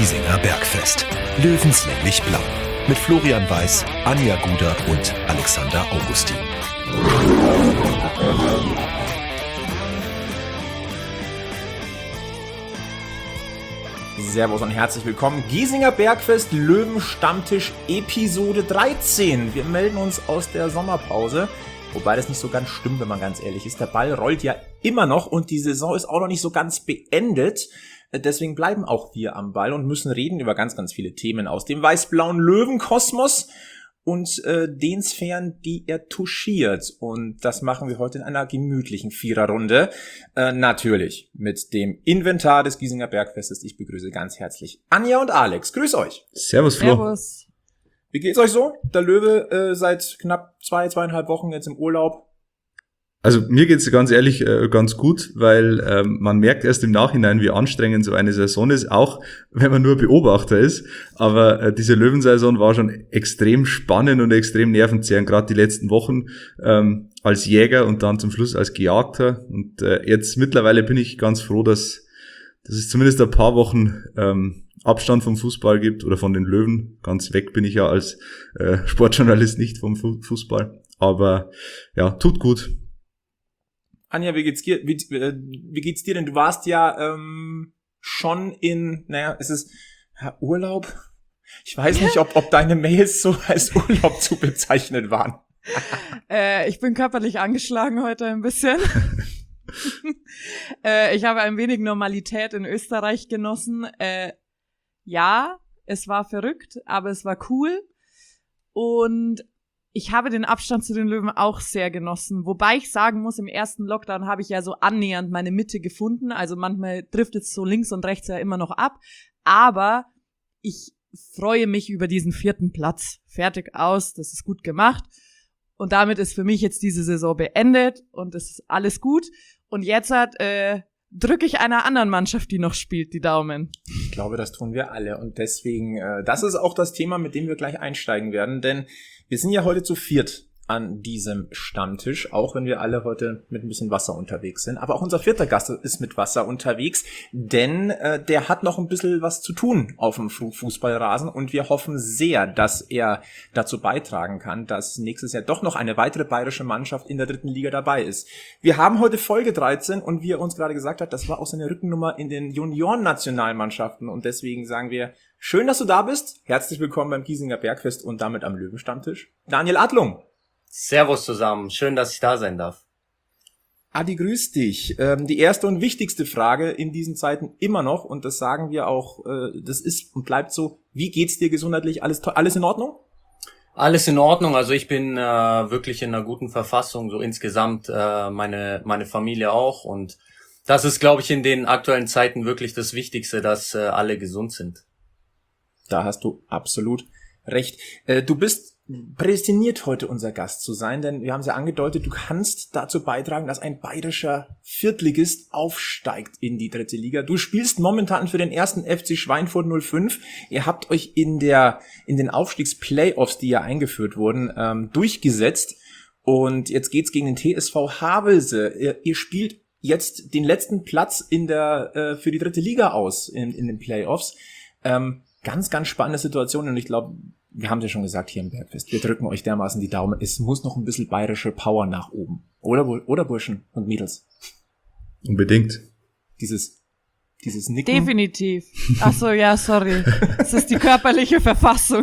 Giesinger Bergfest. Löwenslänglich blau. Mit Florian Weiß, Anja Guder und Alexander Augustin. Servus und herzlich willkommen. Giesinger Bergfest, Löwenstammtisch, Episode 13. Wir melden uns aus der Sommerpause. Wobei das nicht so ganz stimmt, wenn man ganz ehrlich ist. Der Ball rollt ja immer noch und die Saison ist auch noch nicht so ganz beendet. Deswegen bleiben auch wir am Ball und müssen reden über ganz, ganz viele Themen aus dem weiß-blauen Löwenkosmos und den Sphären, die er touchiert. Und das machen wir heute in einer gemütlichen Viererrunde. Natürlich mit dem Inventar des Giesinger Bergfestes. Ich begrüße ganz herzlich Anja und Alex. Grüß euch. Servus, Flo. Servus. Wie geht's euch so? Der Löwe seit knapp 2,5 Wochen jetzt im Urlaub. Also mir geht's ganz ehrlich ganz gut, weil man merkt erst im Nachhinein, wie anstrengend so eine Saison ist, auch wenn man nur Beobachter ist. Aber diese Löwensaison war schon extrem spannend und extrem nervenzehrend, gerade die letzten Wochen als Jäger und dann zum Schluss als Gejagter. Und jetzt mittlerweile bin ich ganz froh, dass es zumindest ein paar Wochen Abstand vom Fußball gibt oder von den Löwen. Ganz weg bin ich ja als Sportjournalist nicht vom Fußball. Aber ja, tut gut. Anja, wie geht's dir? Wie geht's dir denn? Du warst ja schon in, es ist Urlaub? Ich weiß nicht, ob deine Mails so als Urlaub zu bezeichnen waren. Ich bin körperlich angeschlagen heute ein bisschen. Ich habe ein wenig Normalität in Österreich genossen. Ja, es war verrückt, aber es war cool. Und ich habe den Abstand zu den Löwen auch sehr genossen. Wobei ich sagen muss, im ersten Lockdown habe ich ja so annähernd meine Mitte gefunden. Also manchmal driftet es so links und rechts ja immer noch ab. Aber ich freue mich über diesen 4. Platz. Fertig aus, das ist gut gemacht. Und damit ist für mich jetzt diese Saison beendet und es ist alles gut. Und jetzt drücke ich einer anderen Mannschaft, die noch spielt, die Daumen. Ich glaube, das tun wir alle. Und deswegen, das ist auch das Thema, mit dem wir gleich einsteigen werden. Denn wir sind ja heute zu viert an diesem Stammtisch, auch wenn wir alle heute mit ein bisschen Wasser unterwegs sind. Aber auch unser 4. Gast ist mit Wasser unterwegs, denn der hat noch ein bisschen was zu tun auf dem Fußballrasen und wir hoffen sehr, dass er dazu beitragen kann, dass nächstes Jahr doch noch eine weitere bayerische Mannschaft in der 3. Liga dabei ist. Wir haben heute Folge 13 und wie er uns gerade gesagt hat, das war auch seine Rückennummer in den Junioren-Nationalmannschaften und deswegen sagen wir, schön, dass du da bist. Herzlich willkommen beim Giesinger Bergfest und damit am Löwenstammtisch. Daniel Adlung. Servus zusammen, schön, dass ich da sein darf. Adi, grüß dich. Die erste und wichtigste Frage in diesen Zeiten immer noch, und das sagen wir auch, das ist und bleibt so, wie geht's dir gesundheitlich? Alles in Ordnung? Alles in Ordnung, also ich bin wirklich in einer guten Verfassung, so insgesamt meine Familie auch und das ist, glaube ich, in den aktuellen Zeiten wirklich das Wichtigste, dass alle gesund sind. Da hast du absolut recht. Du bist prädestiniert, heute unser Gast zu sein, denn wir haben es ja angedeutet, du kannst dazu beitragen, dass ein bayerischer Viertligist aufsteigt in die 3. Liga. Du spielst momentan für den 1. FC Schweinfurt 05. Ihr habt euch in den Aufstiegsplayoffs, die ja eingeführt wurden, durchgesetzt und jetzt geht's gegen den TSV Havelse. Ihr spielt jetzt den letzten Platz für die 3. Liga aus in den Playoffs. Ganz, ganz spannende Situation und ich glaube, wir haben es ja schon gesagt hier im Bergfest, wir drücken euch dermaßen die Daumen, es muss noch ein bisschen bayerische Power nach oben. Oder Burschen und Mädels? Unbedingt. Dieses Nicken. Definitiv. Ach so, ja, sorry. Das ist die körperliche Verfassung.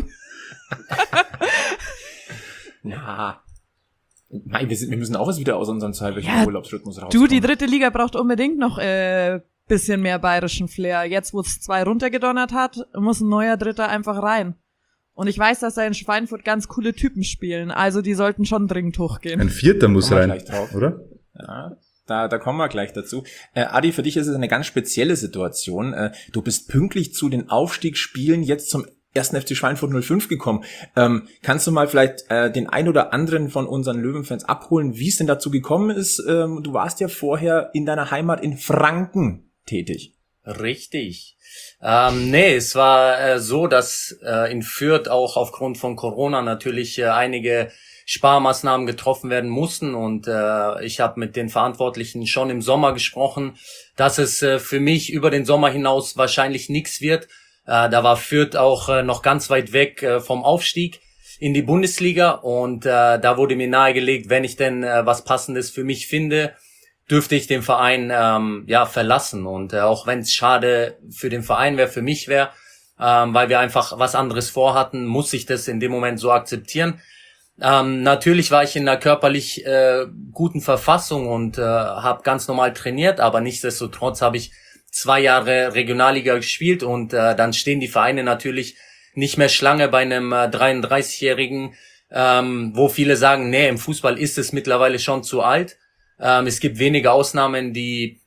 Na, nein, wir müssen auch was wieder aus unserem zweiwöchigen Urlaubsrhythmus rauskommen. Du, die 3. Liga braucht unbedingt noch bisschen mehr bayerischen Flair. Jetzt, wo es 2 runtergedonnert hat, muss ein neuer Dritter einfach rein. Und ich weiß, dass da in Schweinfurt ganz coole Typen spielen. Also die sollten schon dringend hochgehen. Ein 4. muss rein, oder? Ja, da kommen wir gleich dazu. Adi, für dich ist es eine ganz spezielle Situation. Du bist pünktlich zu den Aufstiegsspielen jetzt zum 1. FC Schweinfurt 05 gekommen. Kannst du mal vielleicht den ein oder anderen von unseren Löwenfans abholen, wie es denn dazu gekommen ist? Du warst ja vorher in deiner Heimat in Franken tätig. Richtig. Es war so, dass in Fürth auch aufgrund von Corona natürlich einige Sparmaßnahmen getroffen werden mussten und ich habe mit den Verantwortlichen schon im Sommer gesprochen, dass es für mich über den Sommer hinaus wahrscheinlich nichts wird, Da war Fürth auch noch ganz weit weg vom Aufstieg in die Bundesliga und da wurde mir nahegelegt, wenn ich denn was Passendes für mich finde, dürfte ich den Verein verlassen. Und auch wenn es schade für den Verein wäre, für mich wäre, weil wir einfach was anderes vorhatten, muss ich das in dem Moment so akzeptieren. Natürlich war ich in einer körperlich guten Verfassung und habe ganz normal trainiert, aber nichtsdestotrotz habe ich 2 Jahre Regionalliga gespielt und dann stehen die Vereine natürlich nicht mehr Schlange bei einem 33-Jährigen, wo viele sagen, nee, im Fußball ist es mittlerweile schon zu alt. Es gibt wenige Ausnahmen, die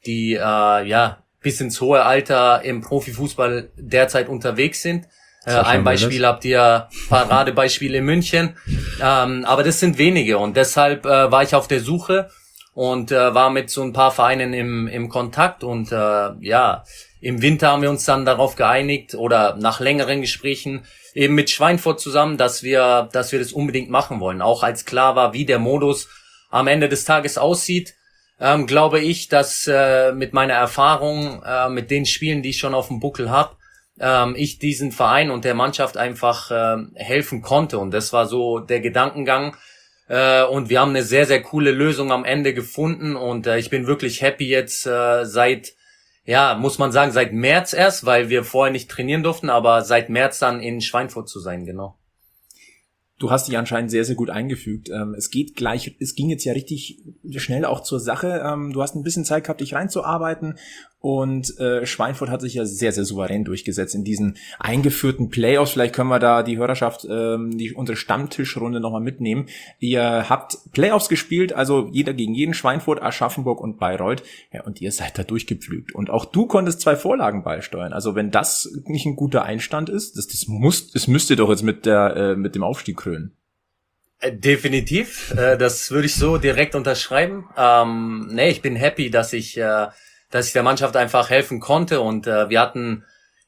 bis ins hohe Alter im Profifußball derzeit unterwegs sind. Ein Beispiel habt ihr, Paradebeispiel in München. Aber das sind wenige und deshalb war ich auf der Suche und war mit so ein paar Vereinen im Kontakt und im Winter haben wir uns dann darauf geeinigt oder nach längeren Gesprächen eben mit Schweinfurt zusammen, dass wir das unbedingt machen wollen. Auch als klar war, wie der Modus am Ende des Tages aussieht, glaube ich, dass mit meiner Erfahrung, mit den Spielen, die ich schon auf dem Buckel habe, ich diesen Verein und der Mannschaft einfach helfen konnte. Und das war so der Gedankengang. Und wir haben eine sehr, sehr coole Lösung am Ende gefunden. Und ich bin wirklich happy jetzt seit März erst, weil wir vorher nicht trainieren durften, aber seit März dann in Schweinfurt zu sein, genau. Du hast dich anscheinend sehr, sehr gut eingefügt. Es ging jetzt ja richtig schnell auch zur Sache. Du hast ein bisschen Zeit gehabt, dich reinzuarbeiten und Schweinfurt hat sich ja sehr, sehr souverän durchgesetzt in diesen eingeführten Playoffs. Vielleicht können wir da die Hörerschaft, unsere Stammtischrunde nochmal mitnehmen. Ihr habt Playoffs gespielt, also jeder gegen jeden, Schweinfurt, Aschaffenburg und Bayreuth. Ja, und ihr seid da durchgepflügt. Und auch du konntest 2 Vorlagen beisteuern. Also wenn das nicht ein guter Einstand ist, das müsst ihr doch jetzt mit dem Aufstieg krönen. Definitiv, das würde ich so direkt unterschreiben. Ich bin happy, dass ich der Mannschaft einfach helfen konnte und wir hatten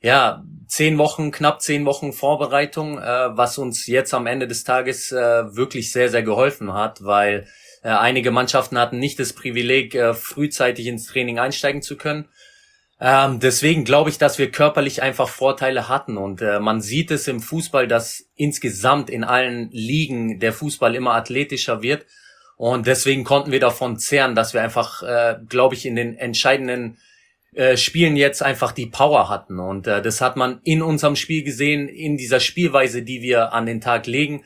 knapp 10 Wochen Vorbereitung, was uns jetzt am Ende des Tages wirklich sehr, sehr geholfen hat, weil einige Mannschaften hatten nicht das Privileg, frühzeitig ins Training einsteigen zu können. Deswegen glaube ich, dass wir körperlich einfach Vorteile hatten und man sieht es im Fußball, dass insgesamt in allen Ligen der Fußball immer athletischer wird und deswegen konnten wir davon zehren, dass wir einfach, glaube ich, in den entscheidenden Spielen jetzt einfach die Power hatten und das hat man in unserem Spiel gesehen, in dieser Spielweise, die wir an den Tag legen.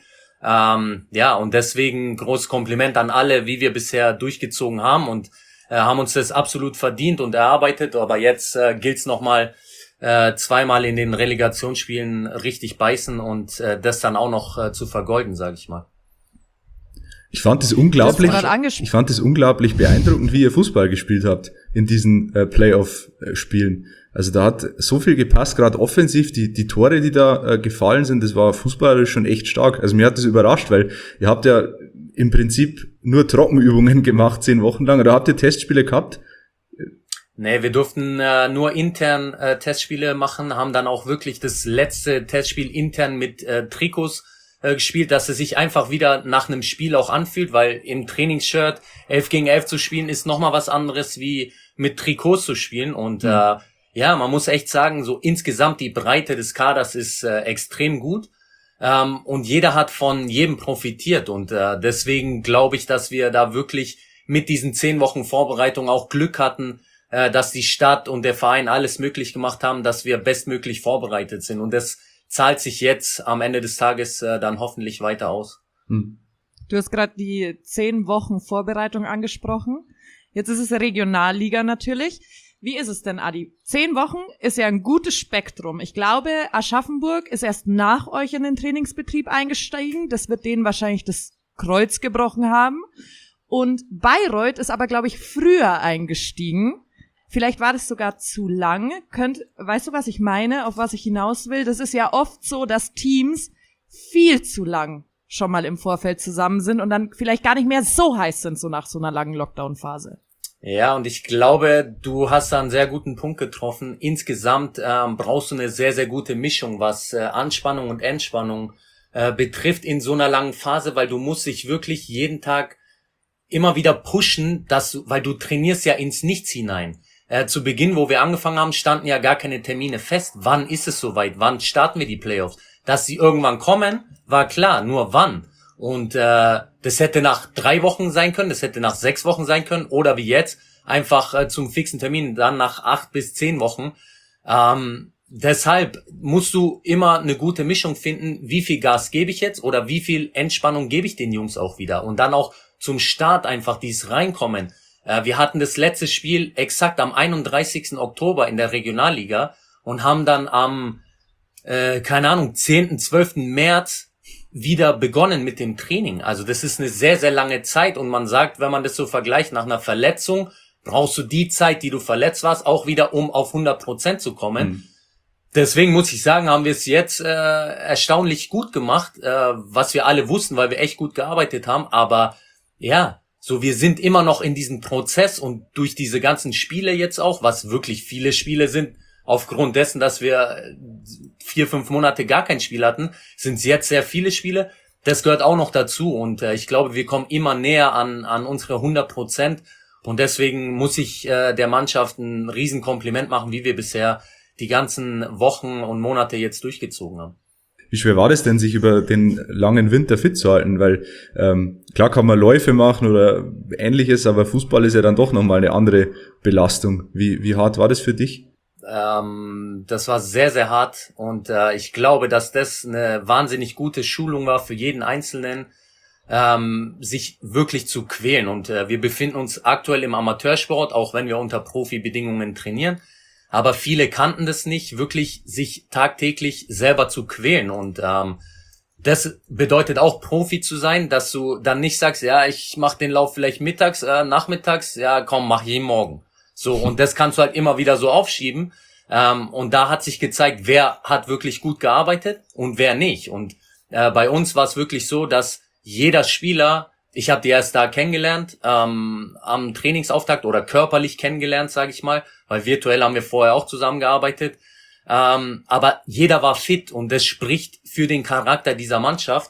Und deswegen großes Kompliment an alle, wie wir bisher durchgezogen haben und haben uns das absolut verdient und erarbeitet, aber jetzt gilt's nochmal 2-mal in den Relegationsspielen richtig beißen und das dann auch noch zu vergolden, sage ich mal. Ich fand es unglaublich beeindruckend, wie ihr Fußball gespielt habt in diesen Playoff-Spielen. Also da hat so viel gepasst, gerade offensiv, die Tore, die da gefallen sind, das war fußballerisch schon echt stark. Also mir hat das überrascht, weil ihr habt ja im Prinzip nur Trockenübungen gemacht, 10 Wochen lang. Oder habt ihr Testspiele gehabt? Nee, wir durften nur intern Testspiele machen, haben dann auch wirklich das letzte Testspiel intern mit Trikots gespielt, dass es sich einfach wieder nach einem Spiel auch anfühlt, weil im Trainingsshirt 11 gegen 11 zu spielen ist nochmal was anderes wie mit Trikots zu spielen und man muss echt sagen, so insgesamt die Breite des Kaders ist extrem gut. Und jeder hat von jedem profitiert und deswegen glaube ich, dass wir da wirklich mit diesen 10 Wochen Vorbereitung auch Glück hatten, dass die Stadt und der Verein alles möglich gemacht haben, dass wir bestmöglich vorbereitet sind und das zahlt sich jetzt am Ende des Tages dann hoffentlich weiter aus. Du hast gerade die 10 Wochen Vorbereitung angesprochen. Jetzt ist es Regionalliga natürlich. Wie ist es denn, Adi? 10 Wochen ist ja ein gutes Spektrum. Ich glaube, Aschaffenburg ist erst nach euch in den Trainingsbetrieb eingestiegen. Das wird denen wahrscheinlich das Kreuz gebrochen haben. Und Bayreuth ist aber, glaube ich, früher eingestiegen. Vielleicht war das sogar zu lang. Weißt du, was ich meine, auf was ich hinaus will? Das ist ja oft so, dass Teams viel zu lang schon mal im Vorfeld zusammen sind und dann vielleicht gar nicht mehr so heiß sind, so nach so einer langen Lockdown-Phase. Ja, und ich glaube, du hast da einen sehr guten Punkt getroffen. Insgesamt brauchst du eine sehr, sehr gute Mischung, was Anspannung und Entspannung betrifft in so einer langen Phase, weil du musst dich wirklich jeden Tag immer wieder pushen, weil du trainierst ja ins Nichts hinein. zu Beginn, wo wir angefangen haben, standen ja gar keine Termine fest. Wann ist es soweit? Wann starten wir die Playoffs? Dass sie irgendwann kommen, war klar, nur wann. Und das hätte nach 3 Wochen sein können, das hätte nach 6 Wochen sein können oder wie jetzt, einfach zum fixen Termin, dann nach 8 bis 10 Wochen. Deshalb musst du immer eine gute Mischung finden, wie viel Gas gebe ich jetzt oder wie viel Entspannung gebe ich den Jungs auch wieder. Und dann auch zum Start einfach dieses Reinkommen. Wir hatten das letzte Spiel exakt am 31. Oktober in der Regionalliga und haben dann am, 10., 12. März wieder begonnen mit dem Training. Also das ist eine sehr, sehr lange Zeit und man sagt, wenn man das so vergleicht, nach einer Verletzung brauchst du die Zeit, die du verletzt warst, auch wieder, um auf 100% zu kommen. Deswegen muss ich sagen, haben wir es jetzt erstaunlich gut gemacht, was wir alle wussten, weil wir echt gut gearbeitet haben. Aber ja, so wir sind immer noch in diesem Prozess und durch diese ganzen Spiele jetzt auch, was wirklich viele Spiele sind, aufgrund dessen, dass wir 4-5 Monate gar kein Spiel hatten, sind es jetzt sehr viele Spiele. Das gehört auch noch dazu und ich glaube, wir kommen immer näher an unsere 100% und deswegen muss ich der Mannschaft ein Riesenkompliment machen, wie wir bisher die ganzen Wochen und Monate jetzt durchgezogen haben. Wie schwer war das denn, sich über den langen Winter fit zu halten? Weil klar kann man Läufe machen oder Ähnliches, aber Fußball ist ja dann doch nochmal eine andere Belastung. Wie hart war das für dich? Das war sehr, sehr hart und ich glaube, dass das eine wahnsinnig gute Schulung war für jeden Einzelnen, sich wirklich zu quälen. Und wir befinden uns aktuell im Amateursport, auch wenn wir unter Profibedingungen trainieren. Aber viele kannten das nicht, wirklich sich tagtäglich selber zu quälen. Und das bedeutet auch Profi zu sein, dass du dann nicht sagst, ja, ich mache den Lauf vielleicht mittags, nachmittags, ja komm, mach jeden Morgen. So, und das kannst du halt immer wieder so aufschieben. Und da hat sich gezeigt, wer hat wirklich gut gearbeitet und wer nicht. Und bei uns war es wirklich so, dass jeder Spieler, ich habe die erst da kennengelernt, am Trainingsauftakt oder körperlich kennengelernt, sage ich mal, weil virtuell haben wir vorher auch zusammengearbeitet. Aber jeder war fit und das spricht für den Charakter dieser Mannschaft.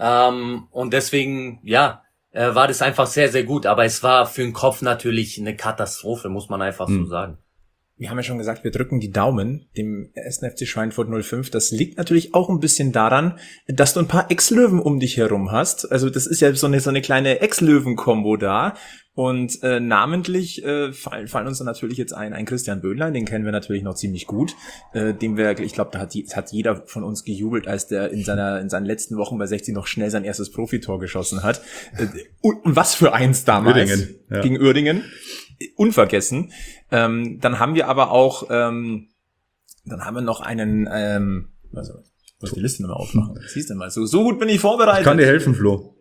Und deswegen, ja, war das einfach sehr, sehr gut. Aber es war für den Kopf natürlich eine Katastrophe, muss man einfach so sagen. Wir haben ja schon gesagt, wir drücken die Daumen dem 1. FC Schweinfurt 05. Das liegt natürlich auch ein bisschen daran, dass du ein paar Ex-Löwen um dich herum hast. Also das ist ja so eine kleine Ex-Löwen-Kombo da. Und namentlich fallen uns dann natürlich jetzt ein Christian Böhnlein, den kennen wir natürlich noch ziemlich gut. Ich glaube, da hat jeder von uns gejubelt, als der in seinen letzten Wochen bei 60 noch schnell sein erstes Profitor geschossen hat. Und was für eins damals Uerdingen, ja. Gegen Uerdingen. Unvergessen. Dann haben wir aber auch, dann haben wir noch einen, ich muss die Liste nochmal aufmachen. Siehst du mal, so gut bin ich vorbereitet. Ich kann dir helfen, Flo.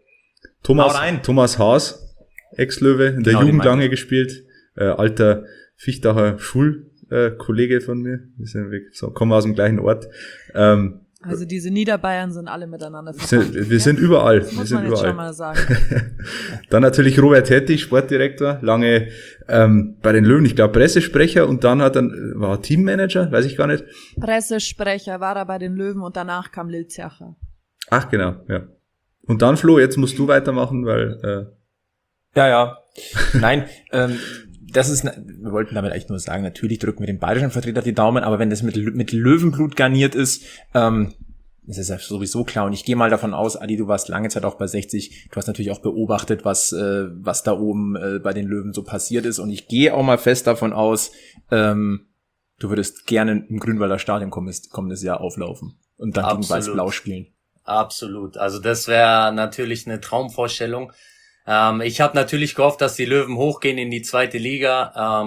Thomas Haas, Ex-Löwe, in der Genau, Jugend lange gespielt, alter Fichtacher Schulkollege von mir. Kommen aus dem gleichen Ort. Also diese Niederbayern sind alle miteinander verbunden. Wir sind überall. Muss man jetzt schon mal sagen. Dann natürlich Robert Hettich, Sportdirektor, lange bei den Löwen, ich glaube Pressesprecher und dann war Teammanager, weiß ich gar nicht. Pressesprecher war er bei den Löwen und danach kam Lil Zercher. Ach genau, ja. Und dann Flo, jetzt musst du weitermachen, weil Ja. Nein, wir wollten damit eigentlich nur sagen, natürlich drücken wir dem bayerischen Vertreter die Daumen, aber wenn das mit Löwenblut garniert ist, das ist ja sowieso klar. Und ich gehe mal davon aus, Adi, du warst lange Zeit auch bei 60. Du hast natürlich auch beobachtet, was da oben bei den Löwen so passiert ist. Und ich gehe auch mal fest davon aus, du würdest gerne im Grünwalder Stadion kommendes Jahr auflaufen und dann gegen Weiß-Blau spielen. Absolut. Also das wäre natürlich eine Traumvorstellung. Ich habe natürlich gehofft, dass die Löwen hochgehen in die 2. Liga.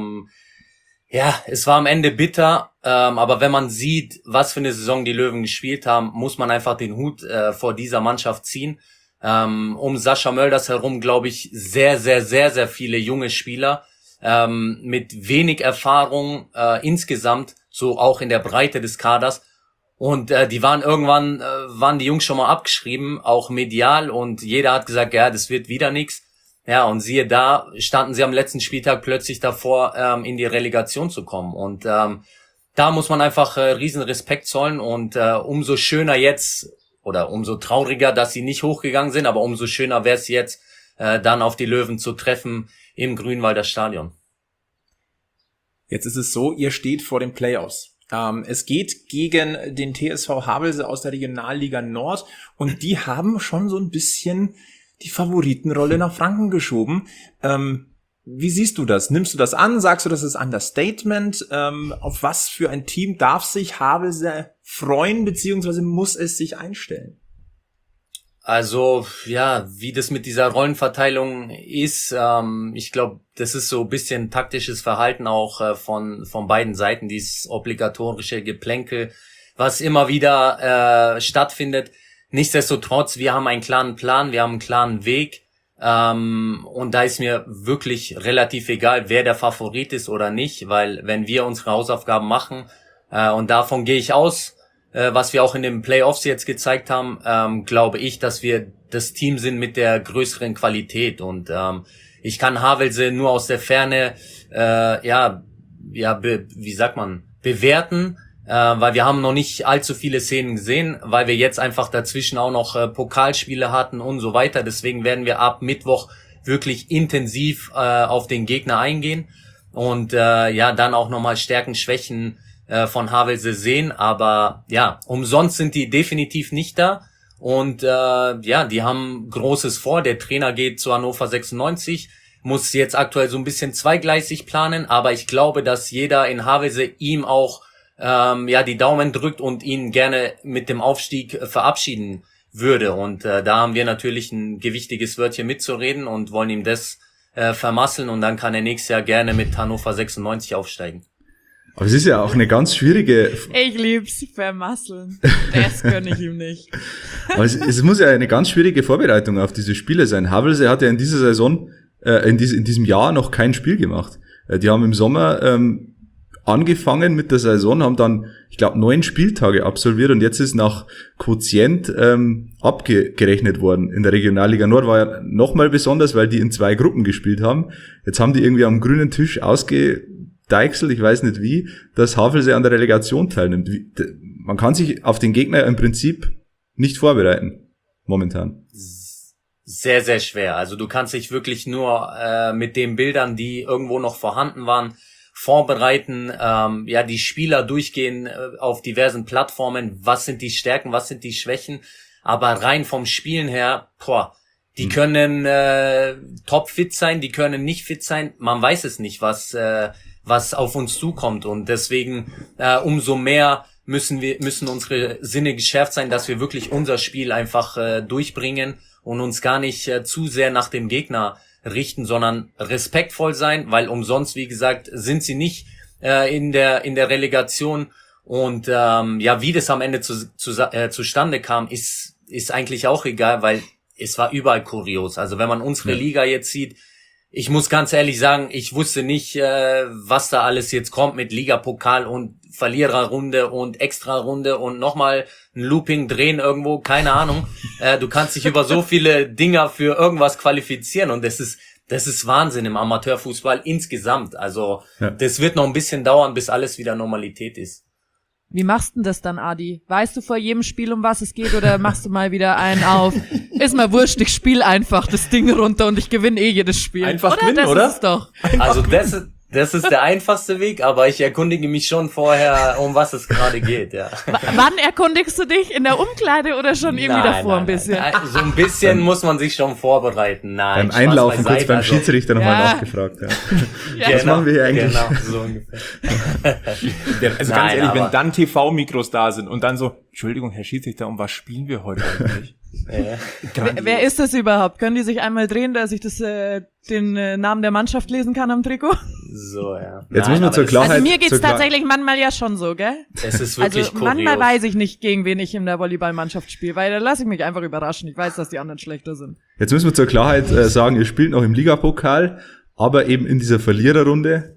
Es war am Ende bitter, aber wenn man sieht, was für eine Saison die Löwen gespielt haben, muss man einfach den Hut vor dieser Mannschaft ziehen. Um Sascha Mölders herum, glaube ich, sehr, sehr, sehr, sehr viele junge Spieler mit wenig Erfahrung insgesamt, so auch in der Breite des Kaders. Und die waren die Jungs schon mal abgeschrieben, auch medial, und jeder hat gesagt, ja, das wird wieder nix. Ja, und siehe da, standen sie am letzten Spieltag plötzlich davor, in die Relegation zu kommen. Und da muss man einfach riesen Respekt zollen und umso schöner jetzt, oder umso trauriger, dass sie nicht hochgegangen sind, aber umso schöner wäre es jetzt, dann auf die Löwen zu treffen im Grünwalder Stadion. Jetzt ist es so, ihr steht vor den Playoffs. Es geht gegen den TSV Havelse aus der Regionalliga Nord und die haben schon so ein bisschen die Favoritenrolle nach Franken geschoben. Wie siehst du das? Nimmst du das an? Sagst du, das ist Understatement? Auf was für ein Team darf sich Havelse freuen, beziehungsweise muss es sich einstellen? Also, ja, wie das mit dieser Rollenverteilung ist, ich glaube, das ist so ein bisschen taktisches Verhalten auch von beiden Seiten, dieses obligatorische Geplänkel, was immer wieder stattfindet. Nichtsdestotrotz, wir haben einen klaren Plan, wir haben einen klaren Weg, und da ist mir wirklich relativ egal, wer der Favorit ist oder nicht, weil wenn wir unsere Hausaufgaben machen, und davon gehe ich aus, was wir auch in den Playoffs jetzt gezeigt haben, glaube ich, dass wir das Team sind mit der größeren Qualität. Und ich kann Havelse nur aus der Ferne bewerten, weil wir haben noch nicht allzu viele Szenen gesehen, weil wir jetzt einfach dazwischen auch noch Pokalspiele hatten und so weiter. Deswegen werden wir ab Mittwoch wirklich intensiv auf den Gegner eingehen und dann auch nochmal Stärken, Schwächen von Havelse sehen, aber ja, umsonst sind die definitiv nicht da und die haben Großes vor. Der Trainer geht zu Hannover 96, muss jetzt aktuell so ein bisschen zweigleisig planen, aber ich glaube, dass jeder in Havelse ihm auch die Daumen drückt und ihn gerne mit dem Aufstieg verabschieden würde und da haben wir natürlich ein gewichtiges Wörtchen mitzureden und wollen ihm das vermasseln und dann kann er nächstes Jahr gerne mit Hannover 96 aufsteigen. Aber es ist ja auch eine ganz schwierige... Ich lieb's, vermasseln. Das gönn ich ihm nicht. Aber es muss ja eine ganz schwierige Vorbereitung auf diese Spiele sein. Havelse hat ja in dieser Saison, in diesem Jahr noch kein Spiel gemacht. Die haben im Sommer angefangen mit der Saison, haben dann, ich glaube, 9 Spieltage absolviert und jetzt ist nach Quotient abgerechnet worden. In der Regionalliga Nord war ja nochmal besonders, weil die in 2 Gruppen gespielt haben. Jetzt haben die irgendwie am grünen Tisch Deichsel, ich weiß nicht wie, dass Havelse an der Relegation teilnimmt. Man kann sich auf den Gegner im Prinzip nicht vorbereiten, momentan. Sehr, sehr schwer. Also du kannst dich wirklich nur mit den Bildern, die irgendwo noch vorhanden waren, vorbereiten, die Spieler durchgehen auf diversen Plattformen, was sind die Stärken, was sind die Schwächen, aber rein vom Spielen her, die können topfit sein, die können nicht fit sein, man weiß es nicht, was auf uns zukommt und deswegen umso mehr müssen unsere Sinne geschärft sein, dass wir wirklich unser Spiel einfach durchbringen und uns gar nicht zu sehr nach dem Gegner richten, sondern respektvoll sein, weil umsonst, wie gesagt, sind sie nicht in der Relegation und wie das am Ende zustande kam, ist eigentlich auch egal, weil es war überall kurios. Also wenn man unsere Liga jetzt sieht, ich muss ganz ehrlich sagen, ich wusste nicht, was da alles jetzt kommt mit Ligapokal und Verliererrunde und Extrarunde und nochmal ein Looping drehen irgendwo, keine Ahnung. Du kannst dich über so viele Dinger für irgendwas qualifizieren und das ist Wahnsinn im Amateurfußball insgesamt. Also das wird noch ein bisschen dauern, bis alles wieder Normalität ist. Wie machst du denn das dann, Adi? Weißt du vor jedem Spiel, um was es geht, oder machst du mal wieder einen auf? Ist mal wurscht, ich spiele einfach das Ding runter und ich gewinne jedes Spiel. Einfach oder? gewinnen, Das oder? Ist es doch. Also das ist der einfachste Weg, aber ich erkundige mich schon vorher, um was es gerade geht, ja. Wann erkundigst du dich? In der Umkleide oder schon irgendwie davor ein bisschen? Nein. So ein bisschen muss man sich schon vorbeiten. Nein, beim Einlaufen Spaß kurz beim beiseite. Schiedsrichter nochmal nachgefragt. Ja. Was machen wir hier eigentlich? Genau, so ungefähr. Also ganz ehrlich, wenn dann TV-Mikros da sind und dann so, Entschuldigung, Herr Schiedsrichter, um was spielen wir heute eigentlich? Wer ist das überhaupt? Können die sich einmal drehen, dass ich den Namen der Mannschaft lesen kann am Trikot? So, ja. Jetzt muss man zur Klarheit... Also mir geht's tatsächlich manchmal ja schon so, gell? Es ist wirklich also manchmal weiß ich nicht, gegen wen ich in der Volleyballmannschaft spiele, weil da lasse ich mich einfach überraschen. Ich weiß, dass die anderen schlechter sind. Jetzt müssen wir zur Klarheit sagen, ihr spielt noch im Ligapokal, aber eben in dieser Verliererrunde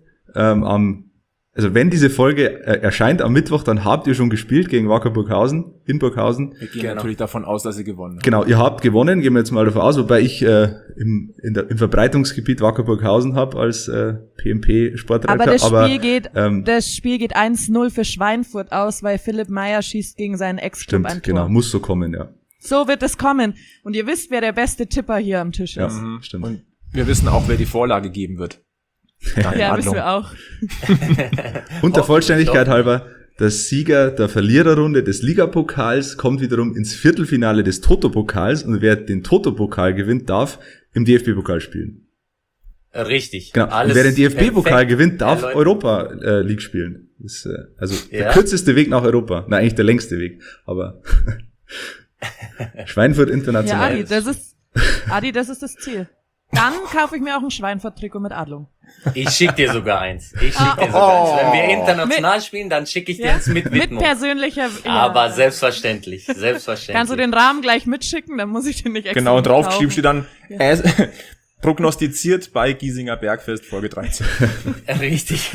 also wenn diese Folge erscheint am Mittwoch, dann habt ihr schon gespielt gegen Wacker Burghausen, in Burghausen. Wir gehen natürlich davon aus, dass ihr gewonnen habt. Genau, ihr habt gewonnen, gehen wir jetzt mal davon aus, wobei ich im Verbreitungsgebiet Wacker Burghausen habe als PMP-Sportreiter. Aber das Spiel geht 1-0 für Schweinfurt aus, weil Philipp Meyer schießt gegen seinen Ex-Club ein Tor. Genau, muss so kommen, ja. So wird es kommen. Und ihr wisst, wer der beste Tipper hier am Tisch ist. Ja, stimmt. Und wir wissen auch, wer die Vorlage geben wird. Ja, wissen wir auch. Und der Vollständigkeit halber, der Sieger der Verliererrunde des Ligapokals kommt wiederum ins Viertelfinale des Toto-Pokals und wer den Toto-Pokal gewinnt, darf im DFB-Pokal spielen. Richtig. Genau. Und wer den DFB-Pokal gewinnt, darf Europa League spielen. Das ist, also der kürzeste Weg nach Europa. Nein, eigentlich der längste Weg. Aber Schweinfurt international. Ja, Adi, das ist das Ziel. Dann kaufe ich mir auch ein Schweinfurt-Trikot mit Adlung. Ich schicke dir sogar eins. Wenn wir international spielen, dann schicke ich dir eins mit Widmung. Mit persönlicher... Aber selbstverständlich. Kannst du den Rahmen gleich mitschicken, dann muss ich den nicht extra Genau, und draufgeschrieben kaufen. steht dann, prognostiziert bei Giesinger Bergfest Folge 13. Richtig.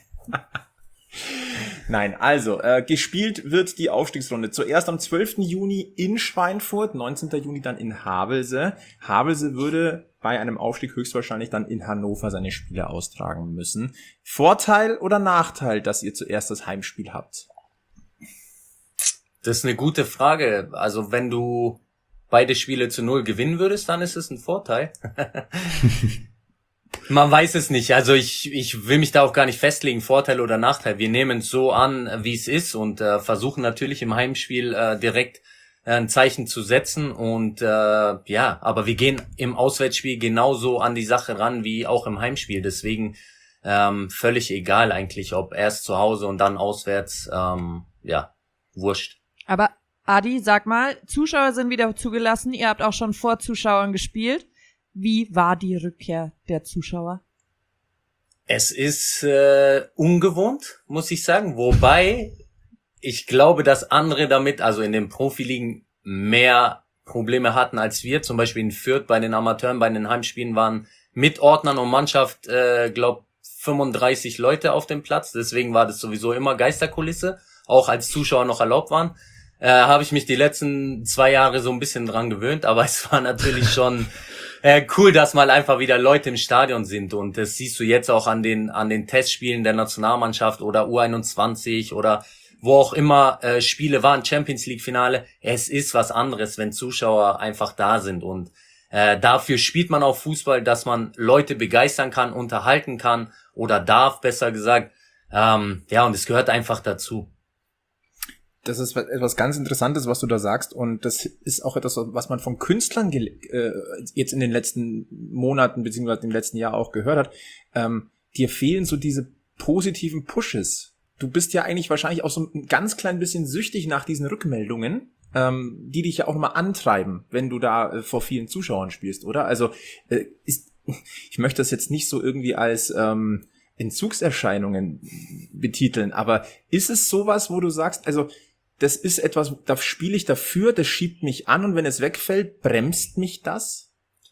Nein, also, gespielt wird die Aufstiegsrunde zuerst am 12. Juni in Schweinfurt, 19. Juni dann in Havelse. Havelse würde bei einem Aufstieg höchstwahrscheinlich dann in Hannover seine Spiele austragen müssen. Vorteil oder Nachteil, dass ihr zuerst das Heimspiel habt? Das ist eine gute Frage. Also wenn du beide Spiele zu 0 gewinnen würdest, dann ist es ein Vorteil. Man weiß es nicht. Also ich will mich da auch gar nicht festlegen, Vorteil oder Nachteil. Wir nehmen es so an, wie es ist und versuchen natürlich im Heimspiel direkt ein Zeichen zu setzen und aber wir gehen im Auswärtsspiel genauso an die Sache ran wie auch im Heimspiel. Deswegen völlig egal eigentlich, ob erst zu Hause und dann auswärts, wurscht. Aber Adi, sag mal, Zuschauer sind wieder zugelassen. Ihr habt auch schon vor Zuschauern gespielt. Wie war die Rückkehr der Zuschauer? Es ist ungewohnt, muss ich sagen. Wobei ich glaube, dass andere damit, also in den Profiligen, mehr Probleme hatten als wir. Zum Beispiel in Fürth bei den Amateuren, bei den Heimspielen waren mit Ordnern und Mannschaft, 35 Leute auf dem Platz. Deswegen war das sowieso immer Geisterkulisse, auch als Zuschauer noch erlaubt waren. Habe ich mich die letzten 2 Jahre so ein bisschen dran gewöhnt, aber es war natürlich schon cool, dass mal einfach wieder Leute im Stadion sind und das siehst du jetzt auch an den Testspielen der Nationalmannschaft oder U21 oder wo auch immer Spiele waren, Champions League Finale. Es ist was anderes, wenn Zuschauer einfach da sind und dafür spielt man auch Fußball, dass man Leute begeistern kann, unterhalten kann oder darf, besser gesagt. Und es gehört einfach dazu. Das ist etwas ganz Interessantes, was du da sagst und das ist auch etwas, was man von Künstlern jetzt in den letzten Monaten beziehungsweise im letzten Jahr auch gehört hat. Dir fehlen so diese positiven Pushes. Du bist ja eigentlich wahrscheinlich auch so ein ganz klein bisschen süchtig nach diesen Rückmeldungen, die dich ja auch mal antreiben, wenn du da vor vielen Zuschauern spielst, oder? Also ich möchte das jetzt nicht so irgendwie als Entzugserscheinungen betiteln, aber ist es sowas, wo du sagst, also das ist etwas, da spiele ich dafür, das schiebt mich an und wenn es wegfällt, bremst mich das?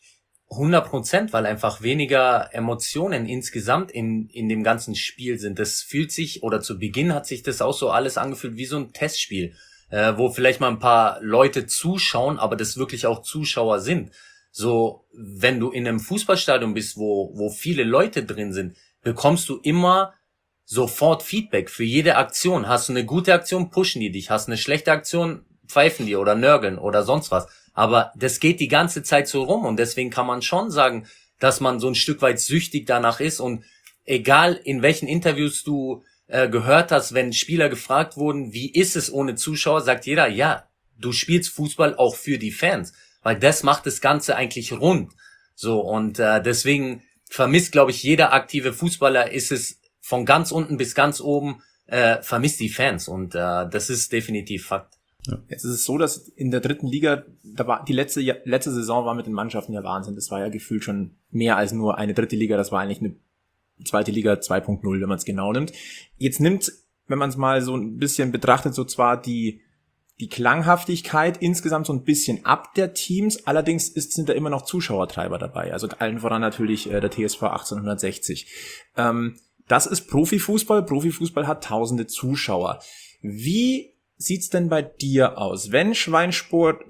100%, weil einfach weniger Emotionen insgesamt in dem ganzen Spiel sind. Das fühlt sich, oder zu Beginn hat sich das auch so alles angefühlt wie so ein Testspiel, wo vielleicht mal ein paar Leute zuschauen, aber das wirklich auch Zuschauer sind. So, wenn du in einem Fußballstadion bist, wo viele Leute drin sind, bekommst du immer sofort Feedback für jede Aktion. Hast du eine gute Aktion, pushen die dich. Hast du eine schlechte Aktion, pfeifen die oder nörgeln oder sonst was. Aber das geht die ganze Zeit so rum und deswegen kann man schon sagen, dass man so ein Stück weit süchtig danach ist und egal in welchen Interviews du gehört hast, wenn Spieler gefragt wurden, wie ist es ohne Zuschauer, sagt jeder, ja, du spielst Fußball auch für die Fans, weil das macht das Ganze eigentlich rund. So und deswegen vermisst, glaube ich, jeder aktive Fußballer ist es von ganz unten bis ganz oben, vermisst die Fans und das ist definitiv Fakt. Ja. Jetzt ist es so, dass in der 3. Liga, da war die letzte Saison war mit den Mannschaften ja Wahnsinn. Das war ja gefühlt schon mehr als nur eine 3. Liga. Das war eigentlich eine 2. Liga 2.0, wenn man es genau nimmt. Jetzt nimmt, wenn man es mal so ein bisschen betrachtet, so zwar die Klanghaftigkeit insgesamt so ein bisschen ab der Teams. Allerdings sind da immer noch Zuschauertreiber dabei. Also allen voran natürlich der TSV 1860. Das ist Profifußball. Profifußball hat tausende Zuschauer. Wie sieht's denn bei dir aus? Wenn Schweinfurt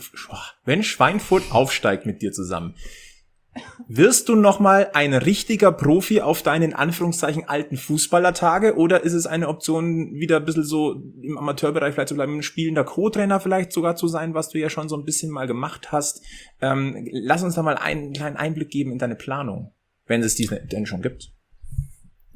aufsteigt mit dir zusammen, wirst du nochmal ein richtiger Profi auf deinen Anführungszeichen alten Fußballertage oder ist es eine Option, wieder ein bisschen so im Amateurbereich vielleicht zu bleiben, ein spielender Co-Trainer vielleicht sogar zu sein, was du ja schon so ein bisschen mal gemacht hast? Lass uns da mal einen kleinen Einblick geben in deine Planung, wenn es diese denn schon gibt.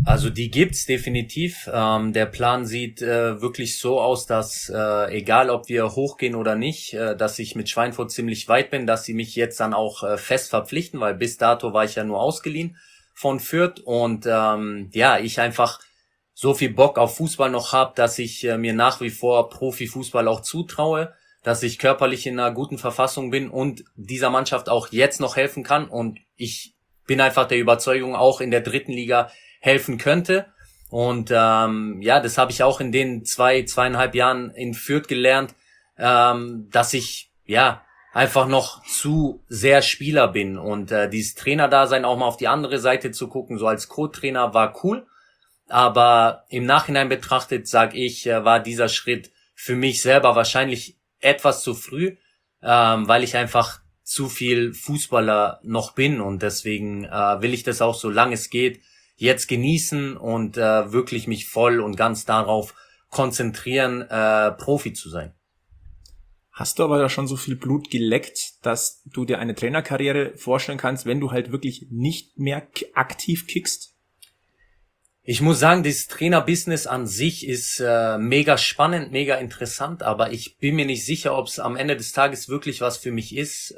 Also die gibt's definitiv. Der Plan sieht wirklich so aus, dass egal ob wir hochgehen oder nicht, dass ich mit Schweinfurt ziemlich weit bin, dass sie mich jetzt dann auch fest verpflichten, weil bis dato war ich ja nur ausgeliehen von Fürth und ich einfach so viel Bock auf Fußball noch habe, dass ich mir nach wie vor Profifußball auch zutraue, dass ich körperlich in einer guten Verfassung bin und dieser Mannschaft auch jetzt noch helfen kann und ich bin einfach der Überzeugung, auch in der 3. Liga helfen könnte. Und das habe ich auch in den 2,5 Jahren in Fürth gelernt, dass ich einfach noch zu sehr Spieler bin. Und dieses Trainerdasein auch mal auf die andere Seite zu gucken, so als Co-Trainer war cool. Aber im Nachhinein betrachtet, sage ich, war dieser Schritt für mich selber wahrscheinlich etwas zu früh, weil ich einfach zu viel Fußballer noch bin. Und deswegen will ich das auch, solange es geht, jetzt genießen und wirklich mich voll und ganz darauf konzentrieren, Profi zu sein. Hast du aber da schon so viel Blut geleckt, dass du dir eine Trainerkarriere vorstellen kannst, wenn du halt wirklich nicht mehr aktiv kickst? Ich muss sagen, das Trainerbusiness an sich ist mega spannend, mega interessant, aber ich bin mir nicht sicher, ob es am Ende des Tages wirklich was für mich ist,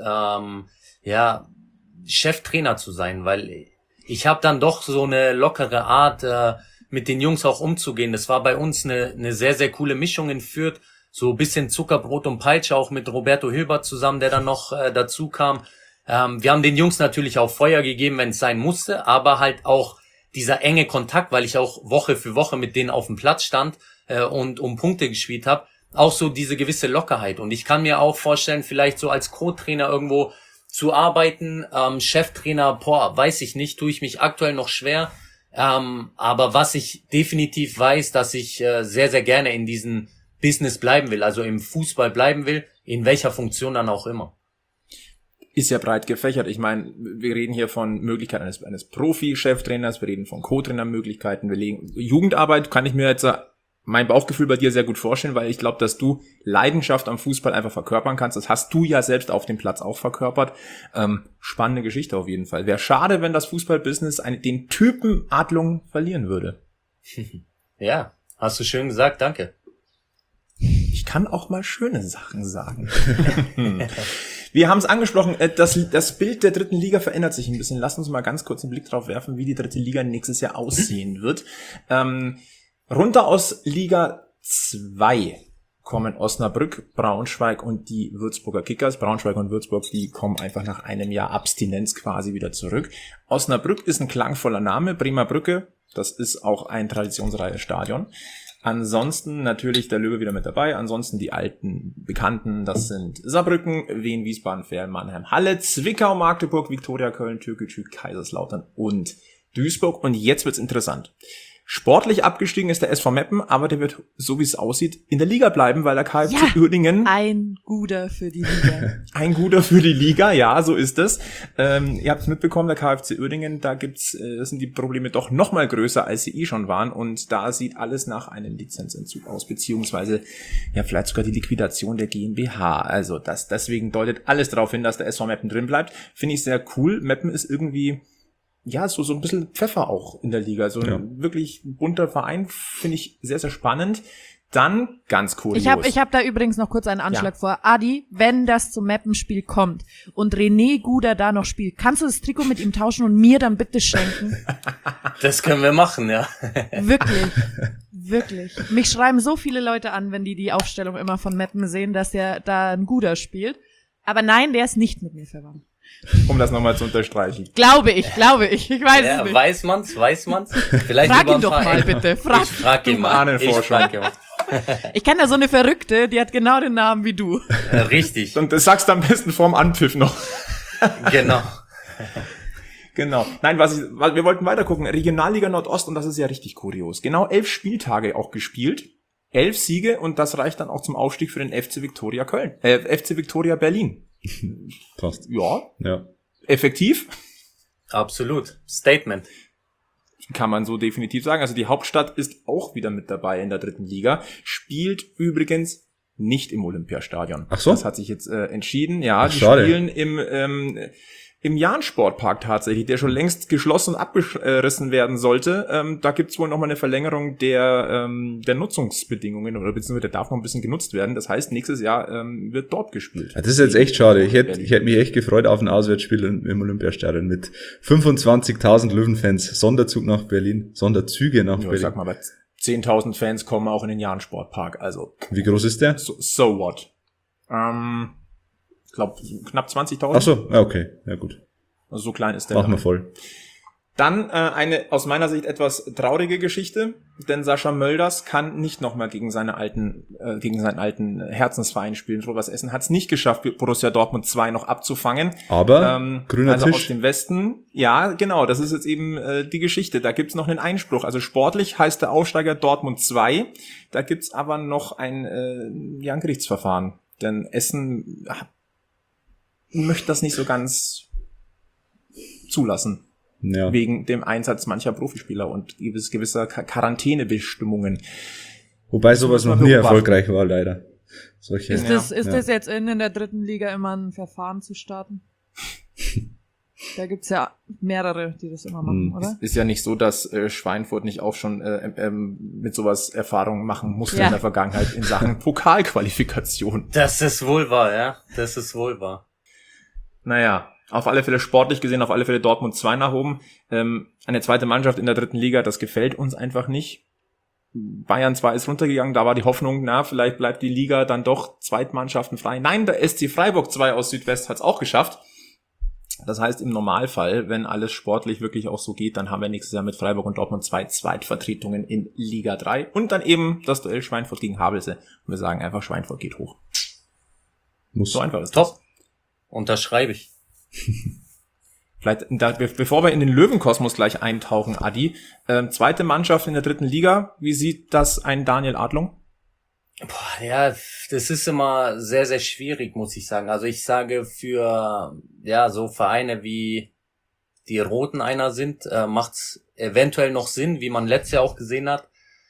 Cheftrainer zu sein, weil ich habe dann doch so eine lockere Art, mit den Jungs auch umzugehen. Das war bei uns eine sehr, sehr coole Mischung in Fürth. So ein bisschen Zuckerbrot und Peitsche, auch mit Roberto Hilbert zusammen, der dann noch dazu kam. Wir haben den Jungs natürlich auch Feuer gegeben, wenn es sein musste, aber halt auch dieser enge Kontakt, weil ich auch Woche für Woche mit denen auf dem Platz stand und um Punkte gespielt habe. Auch so diese gewisse Lockerheit. Und ich kann mir auch vorstellen, vielleicht so als Co-Trainer irgendwo zu arbeiten, Cheftrainer, weiß ich nicht, tue ich mich aktuell noch schwer. Aber was ich definitiv weiß, dass ich sehr, sehr gerne in diesem Business bleiben will, also im Fußball bleiben will, in welcher Funktion dann auch immer. Ist ja breit gefächert. Ich meine, wir reden hier von Möglichkeiten eines Profi-Cheftrainers, wir reden von Co-Trainer-Möglichkeiten, wir legen Jugendarbeit, kann ich mir jetzt mein Bauchgefühl bei dir sehr gut vorstellen, weil ich glaube, dass du Leidenschaft am Fußball einfach verkörpern kannst. Das hast du ja selbst auf dem Platz auch verkörpert. Spannende Geschichte auf jeden Fall. Wäre schade, wenn das Fußballbusiness den Typen Adlung verlieren würde. Ja, hast du schön gesagt, danke. Ich kann auch mal schöne Sachen sagen. Wir haben es angesprochen, das Bild der 3. Liga verändert sich ein bisschen. Lass uns mal ganz kurz einen Blick drauf werfen, wie die 3. Liga nächstes Jahr aussehen wird. Runter aus Liga 2 kommen Osnabrück, Braunschweig und die Würzburger Kickers. Braunschweig und Würzburg, die kommen einfach nach einem Jahr Abstinenz quasi wieder zurück. Osnabrück ist ein klangvoller Name, Bremer Brücke, das ist auch ein traditionsreiches Stadion. Ansonsten natürlich der Löwe wieder mit dabei. Ansonsten die alten Bekannten, das sind Saarbrücken, Wien, Wiesbaden, Ferl, Mannheim, Halle, Zwickau, Magdeburg, Viktoria Köln, Türkgücü, Kaiserslautern und Duisburg. Und jetzt wird's interessant. Sportlich abgestiegen ist der SV Meppen, aber der wird, so wie es aussieht, in der Liga bleiben, weil der KFC Uerdingen... Ein guter für die Liga. Ein guter für die Liga, ja, so ist es. Ihr habt es mitbekommen, der KFC Uerdingen, da sind die Probleme doch noch mal größer, als sie schon waren. Und da sieht alles nach einem Lizenzentzug aus, beziehungsweise ja vielleicht sogar die Liquidation der GmbH. Also deswegen deutet alles darauf hin, dass der SV Meppen drin bleibt. Finde ich sehr cool. Meppen ist irgendwie... Ja, so ein bisschen Pfeffer auch in der Liga. So ein wirklich bunter Verein, finde ich sehr, sehr spannend. Dann ganz cool. Ich hab da übrigens noch kurz einen Anschlag vor. Adi, wenn das zum Mappenspiel kommt und René Guder da noch spielt, kannst du das Trikot mit ihm tauschen und mir dann bitte schenken? Das können wir machen, ja. Wirklich. Mich schreiben so viele Leute an, wenn die Aufstellung immer von Meppen sehen, dass der da ein Guder spielt. Aber nein, der ist nicht mit mir verwandt. Um das nochmal zu unterstreichen. Glaube ich. Ich weiß es nicht. Weiß man's? Vielleicht frag ihn doch mal bitte. Ich frag ihn mal. Ich kenne da so eine Verrückte, die hat genau den Namen wie du. Richtig. Und das sagst du am besten vorm Anpfiff noch. Genau. Nein, wir wollten weiter gucken. Regionalliga Nordost, und das ist ja richtig kurios. Genau 11 Spieltage auch gespielt. 11 Siege, und das reicht dann auch zum Aufstieg für den FC Viktoria FC Viktoria Berlin. Passt. Ja. Effektiv? Absolut. Statement. Kann man so definitiv sagen. Also die Hauptstadt ist auch wieder mit dabei in der 3. Liga. Spielt übrigens nicht im Olympiastadion. Ach so? Das hat sich jetzt entschieden. Ja, Ach, die schade. spielen im Jahn-Sportpark tatsächlich, der schon längst geschlossen und abgerissen werden sollte. Da gibt's wohl nochmal eine Verlängerung der Nutzungsbedingungen, oder beziehungsweise der darf noch ein bisschen genutzt werden. Das heißt, nächstes Jahr wird dort gespielt. Ja, das ist jetzt echt schade. Ich hätte mich echt gefreut auf ein Auswärtsspiel im Olympiastadion mit 25.000 Löwenfans. Sonderzug nach Berlin, Sonderzüge nach Ja, ich Berlin. sag mal, aber 10.000 Fans kommen auch in den Jahn-Sportpark. Also, Wie groß ist der? so what? Ich glaube, knapp 20.000. Ach so, ja, okay, ja gut. Also so klein ist der. Machen wir voll. Dann eine aus meiner Sicht etwas traurige Geschichte, denn Sascha Mölders kann nicht nochmal gegen seinen alten Herzensverein spielen. Rot-Weiß Essen hat es nicht geschafft, Borussia Dortmund 2 noch abzufangen. Aber grüner also Tisch. aus dem Westen, ja genau, das ist jetzt eben die Geschichte. Da gibt's noch einen Einspruch. Also sportlich heißt der Aufsteiger Dortmund 2. Da gibt's aber noch ein Gerichtsverfahren. Denn Essen möchte das nicht so ganz zulassen. Ja. Wegen dem Einsatz mancher Profispieler und gewisser Quarantänebestimmungen. Wobei sowas noch muss man nie beobachten. erfolgreich war, leider. Solche. Ist Ja. das jetzt in der 3. Liga immer ein Verfahren zu starten? Da gibt's ja mehrere, die das immer machen, oder? Ist ja nicht so, dass Schweinfurt nicht auch schon mit sowas Erfahrungen machen musste Ja. in der Vergangenheit in Sachen Pokalqualifikation. Das ist wohl wahr, ja. Das ist wohl wahr. Naja, auf alle Fälle sportlich gesehen, auf alle Fälle Dortmund 2 nach oben. Eine zweite Mannschaft in der 3. Liga, das gefällt uns einfach nicht. Bayern 2 ist runtergegangen, da war die Hoffnung, vielleicht bleibt die Liga dann doch Zweitmannschaften frei. Nein, der SC Freiburg 2 aus Südwest hat's auch geschafft. Das heißt, im Normalfall, wenn alles sportlich wirklich auch so geht, dann haben wir nächstes Jahr mit Freiburg und Dortmund 2 Zweitvertretungen in Liga 3 und dann eben das Duell Schweinfurt gegen Havelse. Und wir sagen einfach, Schweinfurt geht hoch. Muss. So einfach ist das. Top. Unterschreibe ich. Vielleicht, bevor wir in den Löwenkosmos gleich eintauchen, Adi, zweite Mannschaft in der 3. Liga, wie sieht das ein Daniel Adlung? Boah, ja, das ist immer sehr, sehr schwierig, muss ich sagen. Also ich sage für, ja, so Vereine wie die Roten einer sind, macht's eventuell noch Sinn, wie man letztes Jahr auch gesehen hat.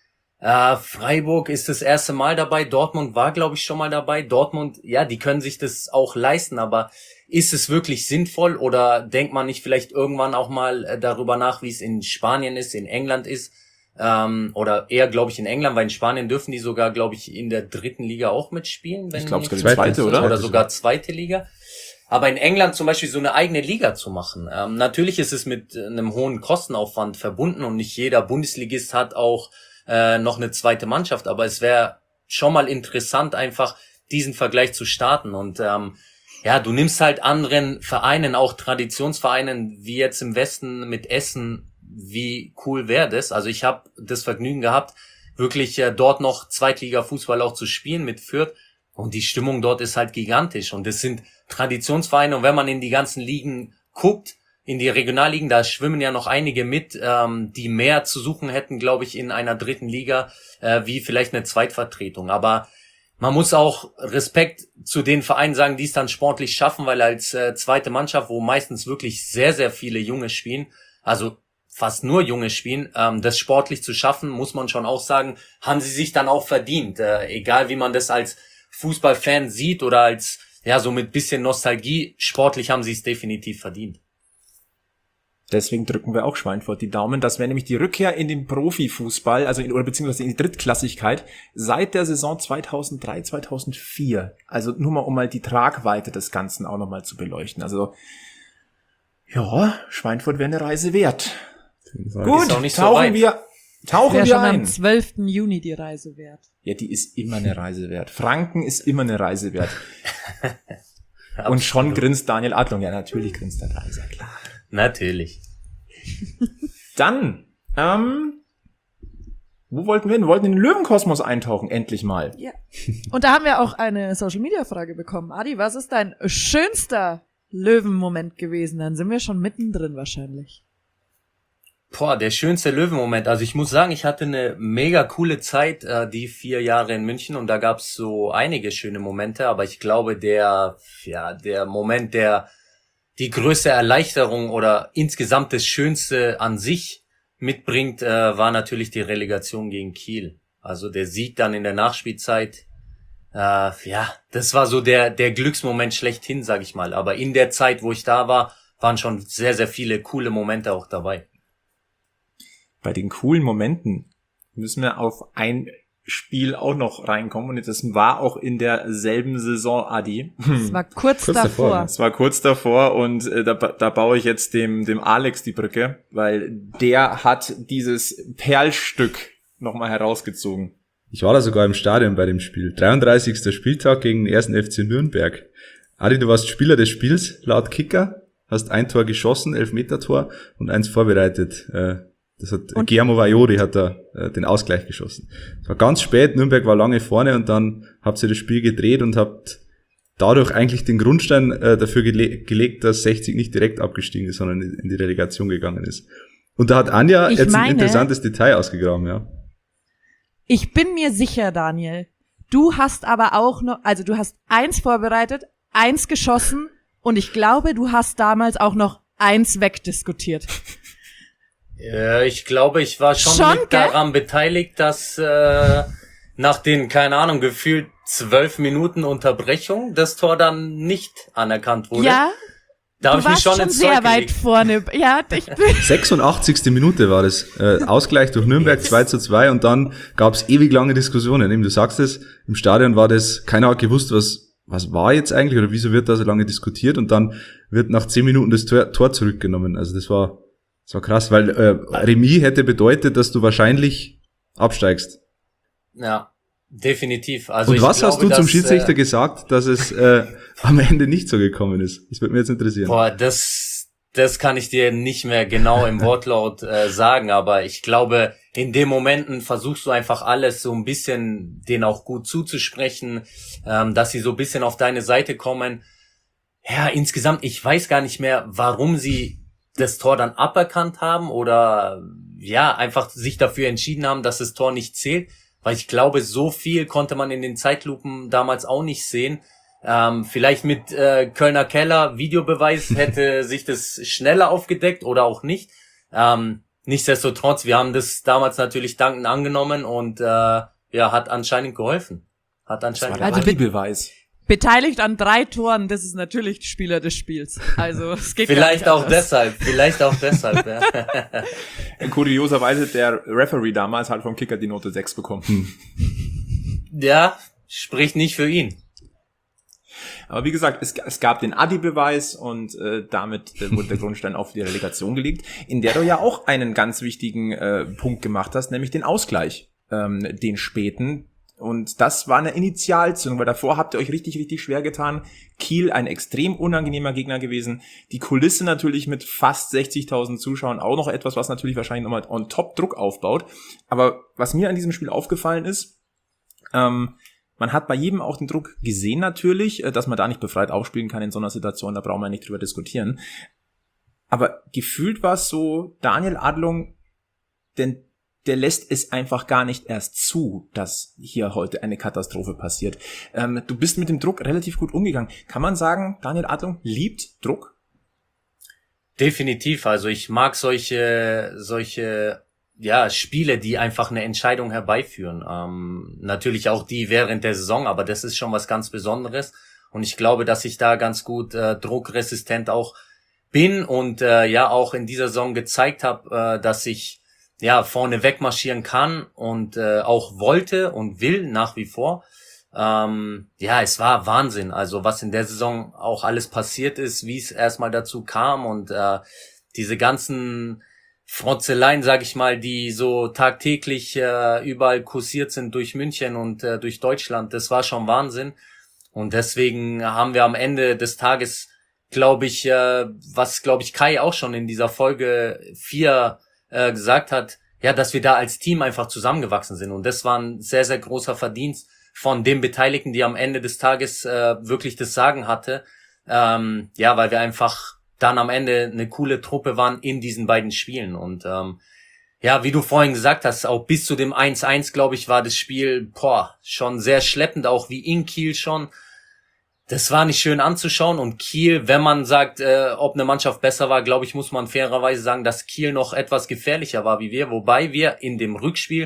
Freiburg ist das erste Mal dabei, Dortmund war, glaube ich, schon mal dabei. Dortmund, ja, die können sich das auch leisten, aber ist es wirklich sinnvoll oder denkt man nicht vielleicht irgendwann auch mal darüber nach, wie es in Spanien ist, in England ist? Oder eher, glaube ich, in England, weil in Spanien dürfen die sogar, glaube ich, in der 3. Liga auch mitspielen. Wenn Ich glaube, es nicht- gibt zweite, oder? Oder sogar 2. Liga. Aber in England zum Beispiel so eine eigene Liga zu machen. Natürlich ist es mit einem hohen Kostenaufwand verbunden und nicht jeder Bundesligist hat auch noch eine zweite Mannschaft, aber es wäre schon mal interessant, einfach diesen Vergleich zu starten. Und ja, du nimmst halt anderen Vereinen, auch Traditionsvereinen, wie jetzt im Westen mit Essen, wie cool wäre das? Also ich habe das Vergnügen gehabt, wirklich dort noch Zweitliga-Fußball auch zu spielen mit Fürth. Und die Stimmung dort ist halt gigantisch. Und es sind Traditionsvereine. Und wenn man in die ganzen Ligen guckt, in die Regionalligen, da schwimmen ja noch einige mit, die mehr zu suchen hätten, glaube ich, in einer 3. Liga, wie vielleicht eine Zweitvertretung. Aber man muss auch Respekt zu den Vereinen sagen, die es dann sportlich schaffen, weil als zweite Mannschaft, wo meistens wirklich sehr, sehr viele Junge spielen, also fast nur Junge spielen, das sportlich zu schaffen, muss man schon auch sagen, haben sie sich dann auch verdient. Egal wie man das als Fußballfan sieht oder als, ja, so mit bisschen Nostalgie, sportlich haben sie es definitiv verdient. Deswegen drücken wir auch Schweinfurt die Daumen. Das wäre nämlich die Rückkehr in den Profifußball, oder beziehungsweise in die Drittklassigkeit seit der Saison 2003, 2004. Also nur mal, um mal die Tragweite des Ganzen auch nochmal zu beleuchten. Also, ja, Schweinfurt wäre eine Reise wert. Gut, Ist auch nicht so tauchen weit. wir Wäre schon am ein. 12. Juni die Reise wert. Ja, die ist immer eine Reise wert. Franken ist immer eine Reise wert. Und schon grinst Daniel Adlung. Ja, natürlich grinst der Reiser, klar. Natürlich. Dann, wo wollten wir hin? Wir wollten in den Löwenkosmos eintauchen, endlich mal. Ja. Und da haben wir auch eine Social-Media-Frage bekommen. Adi, was ist dein schönster Löwenmoment gewesen? Dann sind wir schon mittendrin wahrscheinlich. Boah, der schönste Löwenmoment. Also ich muss sagen, ich hatte eine mega coole Zeit, die 4 Jahre in München, und da gab's so einige schöne Momente, aber ich glaube, der Moment, der die größte Erleichterung oder insgesamt das Schönste an sich mitbringt, war natürlich die Relegation gegen Kiel. Also der Sieg dann in der Nachspielzeit, ja, das war so der Glücksmoment schlechthin, sag ich mal. Aber in der Zeit, wo ich da war, waren schon sehr, sehr viele coole Momente auch dabei. Bei den coolen Momenten müssen wir auf ein Spiel auch noch reinkommen. Und das war auch in derselben Saison, Adi. Es war kurz davor. Es war kurz davor und da baue ich jetzt dem Alex die Brücke, weil der hat dieses Perlstück nochmal herausgezogen. Ich war da sogar im Stadion bei dem Spiel. 33. Spieltag gegen den 1. FC Nürnberg. Adi, du warst Spieler des Spiels, laut Kicker. Hast ein Tor geschossen, 11-Meter-Tor und eins vorbereitet. Guillermo Vaiori hat da den Ausgleich geschossen. Es war ganz spät, Nürnberg war lange vorne und dann habt ihr das Spiel gedreht und habt dadurch eigentlich den Grundstein dafür gelegt, dass 60 nicht direkt abgestiegen ist, sondern in die Relegation gegangen ist. Und da hat Anja ein interessantes Detail ausgegraben, ja. Ich bin mir sicher, Daniel, du hast aber auch noch, also du hast 1 vorbereitet, 1 geschossen und ich glaube, du hast damals auch noch 1 wegdiskutiert. Ja, ich glaube, ich war schon mit daran beteiligt, dass nach den, keine Ahnung, gefühlt 12 Minuten Unterbrechung das Tor dann nicht anerkannt wurde. Ja, da habe ich mich schon ins Zeug sehr weit gelegt. vorne. Ja, 86. Minute war das. Ausgleich durch Nürnberg 2:2 und dann gab es ewig lange Diskussionen. Eben, du sagst es, im Stadion war das, keiner hat gewusst, was war jetzt eigentlich oder wieso wird da so lange diskutiert und dann wird nach 10 Minuten das Tor zurückgenommen. Also das war krass, weil Remis hätte bedeutet, dass du wahrscheinlich absteigst. Ja, definitiv. Also und was hast du zum Schiedsrichter gesagt? gesagt, dass es am Ende nicht so gekommen ist? Das würde mich jetzt interessieren. Boah, das kann ich dir nicht mehr genau im Wortlaut sagen, aber ich glaube, in den Momenten versuchst du einfach alles so ein bisschen denen auch gut zuzusprechen, dass sie so ein bisschen auf deine Seite kommen. Ja, insgesamt, ich weiß gar nicht mehr, warum sie das Tor dann aberkannt haben oder ja, einfach sich dafür entschieden haben, dass das Tor nicht zählt, weil ich glaube, so viel konnte man in den Zeitlupen damals auch nicht sehen. Vielleicht mit Kölner Keller Videobeweis hätte sich das schneller aufgedeckt oder auch nicht. Nichtsdestotrotz, wir haben das damals natürlich dankend angenommen und ja, hat anscheinend geholfen. Das war der Videobeweis. Beteiligt an 3 Toren, das ist natürlich Spieler des Spiels. Also es geht vielleicht auch deshalb, ja. Kurioserweise, der Referee damals hat vom Kicker die Note 6 bekommen. Ja, spricht nicht für ihn. Aber wie gesagt, es gab den Adi-Beweis und damit wurde der Grundstein auf die Relegation gelegt, in der du ja auch einen ganz wichtigen Punkt gemacht hast, nämlich den Ausgleich, den späten. Und das war eine Initialzündung, weil davor habt ihr euch richtig, richtig schwer getan. Kiel, ein extrem unangenehmer Gegner gewesen. Die Kulisse natürlich mit fast 60.000 Zuschauern auch noch etwas, was natürlich wahrscheinlich nochmal on top Druck aufbaut. Aber was mir an diesem Spiel aufgefallen ist, man hat bei jedem auch den Druck gesehen natürlich, dass man da nicht befreit aufspielen kann in so einer Situation, da brauchen wir nicht drüber diskutieren. Aber gefühlt war es so, Daniel Adlung, denn der lässt es einfach gar nicht erst zu, dass hier heute eine Katastrophe passiert. Du bist mit dem Druck relativ gut umgegangen. Kann man sagen, Daniel Adlung liebt Druck? Definitiv. Also ich mag solche ja, Spiele, die einfach eine Entscheidung herbeiführen. Natürlich auch die während der Saison, aber das ist schon was ganz Besonderes. Und ich glaube, dass ich da ganz gut druckresistent auch bin und ja auch in dieser Saison gezeigt habe, dass ich ja vorne wegmarschieren kann und auch wollte und will nach wie vor. Ja, es war Wahnsinn, also was in der Saison auch alles passiert ist, wie es erstmal dazu kam und diese ganzen Frotzeleien, sag ich mal, die so tagtäglich überall kursiert sind durch München und durch Deutschland, das war schon Wahnsinn. Und deswegen haben wir am Ende des Tages, glaube ich, was glaube ich Kai auch schon in dieser Folge 4 gesagt hat, ja, dass wir da als Team einfach zusammengewachsen sind. Und das war ein sehr, sehr großer Verdienst von den Beteiligten, die am Ende des Tages wirklich das Sagen hatte. Ja, weil wir einfach dann am Ende eine coole Truppe waren in diesen beiden Spielen. Und ja, wie du vorhin gesagt hast, auch bis zu dem 1-1, glaube ich, war das Spiel schon sehr schleppend, auch wie in Kiel schon. Das war nicht schön anzuschauen und Kiel, wenn man sagt, ob eine Mannschaft besser war, glaube ich, muss man fairerweise sagen, dass Kiel noch etwas gefährlicher war wie wir, wobei wir in dem Rückspiel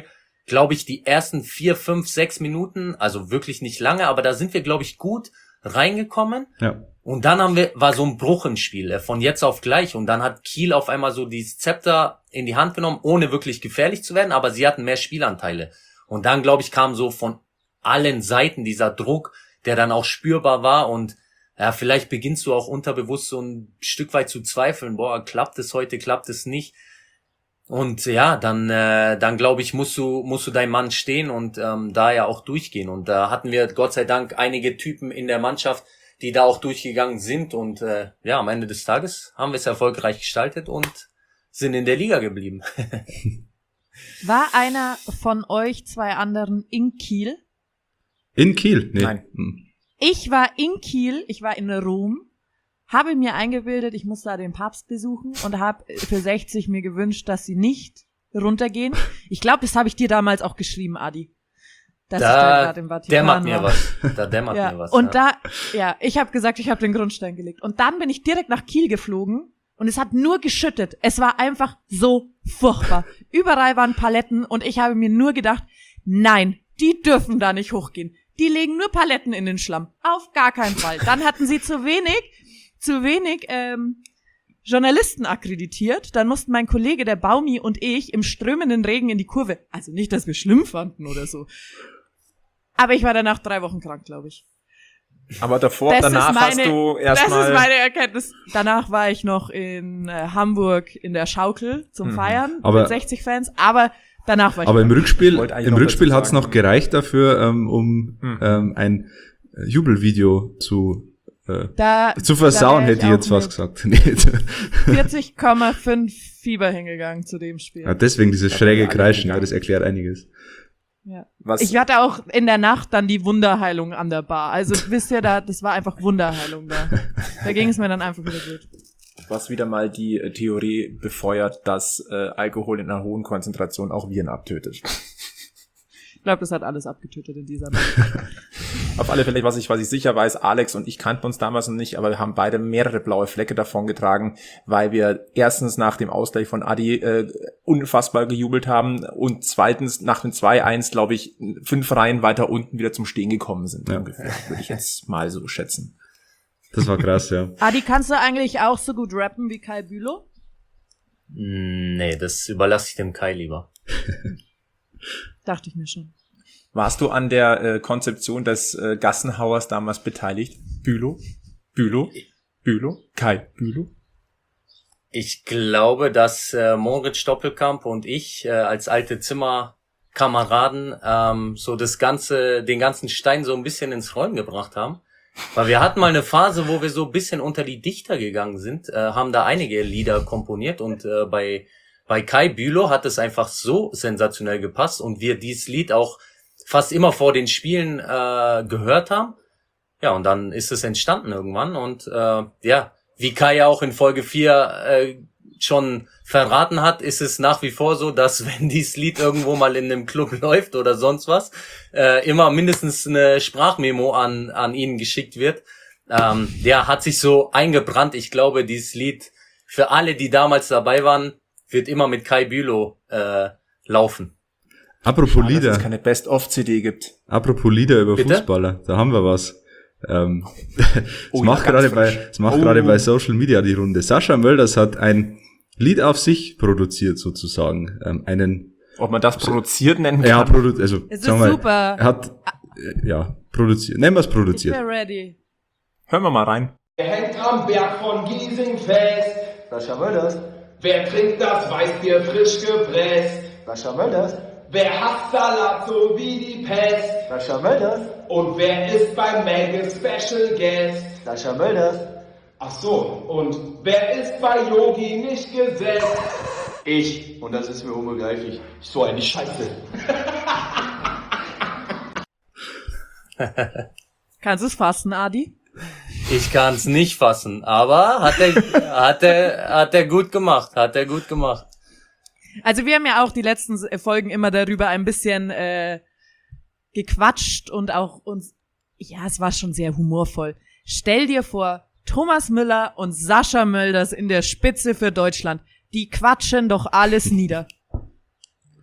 glaube ich, die ersten 4, 5, 6 Minuten, also wirklich nicht lange, aber da sind wir, glaube ich, gut reingekommen. Ja. Und dann war so ein Bruch im Spiel, von jetzt auf gleich. Und dann hat Kiel auf einmal so dieses Zepter in die Hand genommen, ohne wirklich gefährlich zu werden, aber sie hatten mehr Spielanteile. Und dann, glaube ich, kam so von allen Seiten dieser Druck, der dann auch spürbar war. Und ja, vielleicht beginnst du auch unterbewusst so ein Stück weit zu zweifeln, boah, klappt es heute, klappt es nicht. Und ja, dann glaube ich, musst du dein Mann stehen und da ja auch durchgehen. Und da hatten wir Gott sei Dank einige Typen in der Mannschaft, die da auch durchgegangen sind. Und ja, am Ende des Tages haben wir es erfolgreich gestaltet und sind in der Liga geblieben. War einer von euch 2 anderen in Kiel? In Kiel? Nee. Nein. Ich war in Kiel, ich war in Rom, habe mir eingebildet, ich muss da den Papst besuchen und habe für 60 mir gewünscht, dass sie nicht runtergehen. Ich glaube, das habe ich dir damals auch geschrieben, Adi. Dass ich da gerade im Vatikan dämmert mir war. was. Da dämmert Ja. mir was. Und ja. ich habe gesagt, ich habe den Grundstein gelegt. Und dann bin ich direkt nach Kiel geflogen und es hat nur geschüttet. Es war einfach so furchtbar. Überall waren Paletten und ich habe mir nur gedacht, nein, die dürfen da nicht hochgehen. Die legen nur Paletten in den Schlamm. Auf gar keinen Fall. Dann hatten sie zu wenig Journalisten akkreditiert. Dann mussten mein Kollege, der Baumi, und ich im strömenden Regen in die Kurve. Also nicht, dass wir schlimm fanden oder so. Aber ich war danach 3 Wochen krank, glaube ich. Aber danach hast du erstmal... Das ist meine Erkenntnis. Danach war ich noch in Hamburg in der Schaukel zum Feiern mit 60 Fans. Aber danach war ich Aber im Rückspiel wollte eigentlich noch Rückspiel dazu hat's sagen. noch gereicht dafür, um ein Jubelvideo zu versauen, hätte ich jetzt fast gesagt. Nee. 40,5 Fieber hingegangen zu dem Spiel. Ja, deswegen dieses schräge alle Kreischen, ja, gegangen. das erklärt einiges. Ja. Was, Ich hatte auch in der Nacht dann die Wunderheilung an der Bar. Also wisst ihr, das war einfach Wunderheilung da. Da ging es mir dann einfach wieder gut. was wieder mal die Theorie befeuert, dass Alkohol in einer hohen Konzentration auch Viren abtötet. Ich glaube, das hat alles abgetötet in dieser Nacht. Auf alle Fälle, was ich sicher weiß, Alex und ich kannten uns damals noch nicht, aber wir haben beide mehrere blaue Flecke davongetragen, weil wir erstens nach dem Ausgleich von Adi unfassbar gejubelt haben und zweitens nach dem 2-1, glaube ich, 5 Reihen weiter unten wieder zum Stehen gekommen sind. Ja. Ungefähr, würde ich jetzt mal so schätzen. Das war krass, ja. Adi, kannst du eigentlich auch so gut rappen wie Kai Bülow? Nee, das überlasse ich dem Kai lieber. Dachte ich mir schon. Warst du an der Konzeption des Gassenhauers damals beteiligt? Bülow? Kai Bülow? Ich glaube, dass Moritz Stoppelkamp und ich als alte Zimmerkameraden so den ganzen Stein so ein bisschen ins Rollen gebracht haben. Weil wir hatten mal eine Phase, wo wir so ein bisschen unter die Dichter gegangen sind, haben da einige Lieder komponiert und bei Kai Bülow hat es einfach so sensationell gepasst und wir dieses Lied auch fast immer vor den Spielen gehört haben. Ja, und dann ist es entstanden irgendwann und ja, wie Kai ja auch in Folge 4 schon verraten hat, ist es nach wie vor so, dass wenn dieses Lied irgendwo mal in einem Club läuft oder sonst was, immer mindestens eine Sprachmemo an ihn geschickt wird. Der hat sich so eingebrannt. Ich glaube, dieses Lied für alle, die damals dabei waren, wird immer mit Kai Bülow laufen. Apropos Schade, dass Lieder. es keine Best-of-CD gibt. Apropos Lieder über Bitte? Fußballer, da haben wir was. Es Oh, macht ja, ganz gerade frisch. bei Social Media die Runde. Sascha Mölders hat ein Lied auf sich produziert sozusagen. Ob man das produziert nennen kann? Er hat produziert, also Es ist sagen wir, super. er hat produziert. Nennen wir es Ich produziert. bin ready. Hören wir mal rein. Wer hängt am Berg von Giesing fest? Sascha Mölders, Wer trinkt das Weißbier frisch gepresst? Sascha Mölders, Wer hasst Salat so wie die Pest? Sascha Mölders, Und wer ist beim Mega Special Guest? Sascha Mölders, Ach so, und wer ist bei Yogi nicht gesetzt? Ich. und das ist mir unbegreiflich. So eine Scheiße. Kannst du es fassen, Adi? Ich kann es nicht fassen, aber hat er gut gemacht, Also wir haben ja auch die letzten Folgen immer darüber ein bisschen gequatscht und auch uns, ja, es war schon sehr humorvoll. Stell dir vor, Thomas Müller und Sascha Mölders in der Spitze für Deutschland, die quatschen doch alles nieder.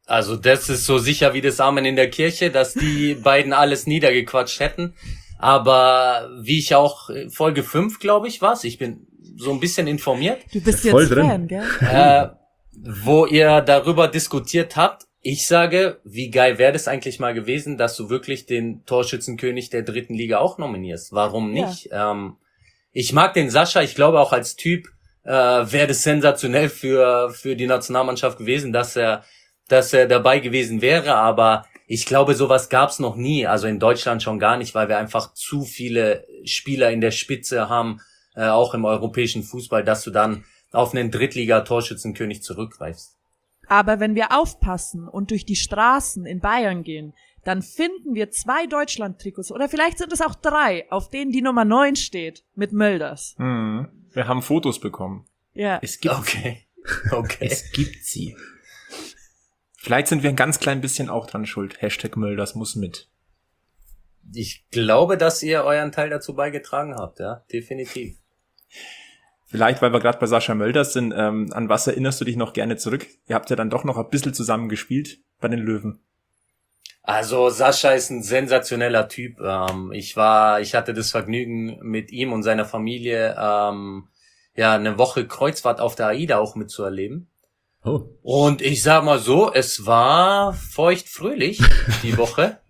Also das ist so sicher wie das Amen in der Kirche, dass die beiden alles niedergequatscht hätten. Aber wie ich auch Folge 5, glaube ich, war's. Ich bin so ein bisschen informiert. Du bist Voll jetzt drin. Fan, gell? Wo ihr darüber diskutiert habt. Ich sage, wie geil wäre das eigentlich mal gewesen, dass du wirklich den Torschützenkönig der 3. Liga auch nominierst. Warum nicht? Ich mag den Sascha. Ich glaube auch als Typ wäre das sensationell für die Nationalmannschaft gewesen, dass er dabei gewesen wäre. Aber ich glaube, sowas gab's noch nie. Also in Deutschland schon gar nicht, weil wir einfach zu viele Spieler in der Spitze haben, auch im europäischen Fußball, dass du dann auf einen Drittliga-Torschützenkönig zurückgreifst. Aber wenn wir aufpassen und durch die Straßen in Bayern gehen, dann finden wir 2 Deutschland-Trikots oder vielleicht sind es auch 3, auf denen die Nummer 9 steht, mit Mölders. Wir haben Fotos bekommen. Ja. Es gibt Okay. Es gibt sie. Vielleicht sind wir ein ganz klein bisschen auch dran schuld. #Mölders muss mit. Ich glaube, dass ihr euren Teil dazu beigetragen habt, ja, definitiv. Vielleicht, weil wir gerade bei Sascha Mölders sind, an was erinnerst du dich noch gerne zurück? Ihr habt ja dann doch noch ein bisschen zusammen gespielt bei den Löwen. Also Sascha ist ein sensationeller Typ. Ich hatte das Vergnügen, mit ihm und seiner Familie eine Woche Kreuzfahrt auf der AIDA auch mitzuerleben. Oh. Und ich sag mal so, es war feuchtfröhlich die Woche.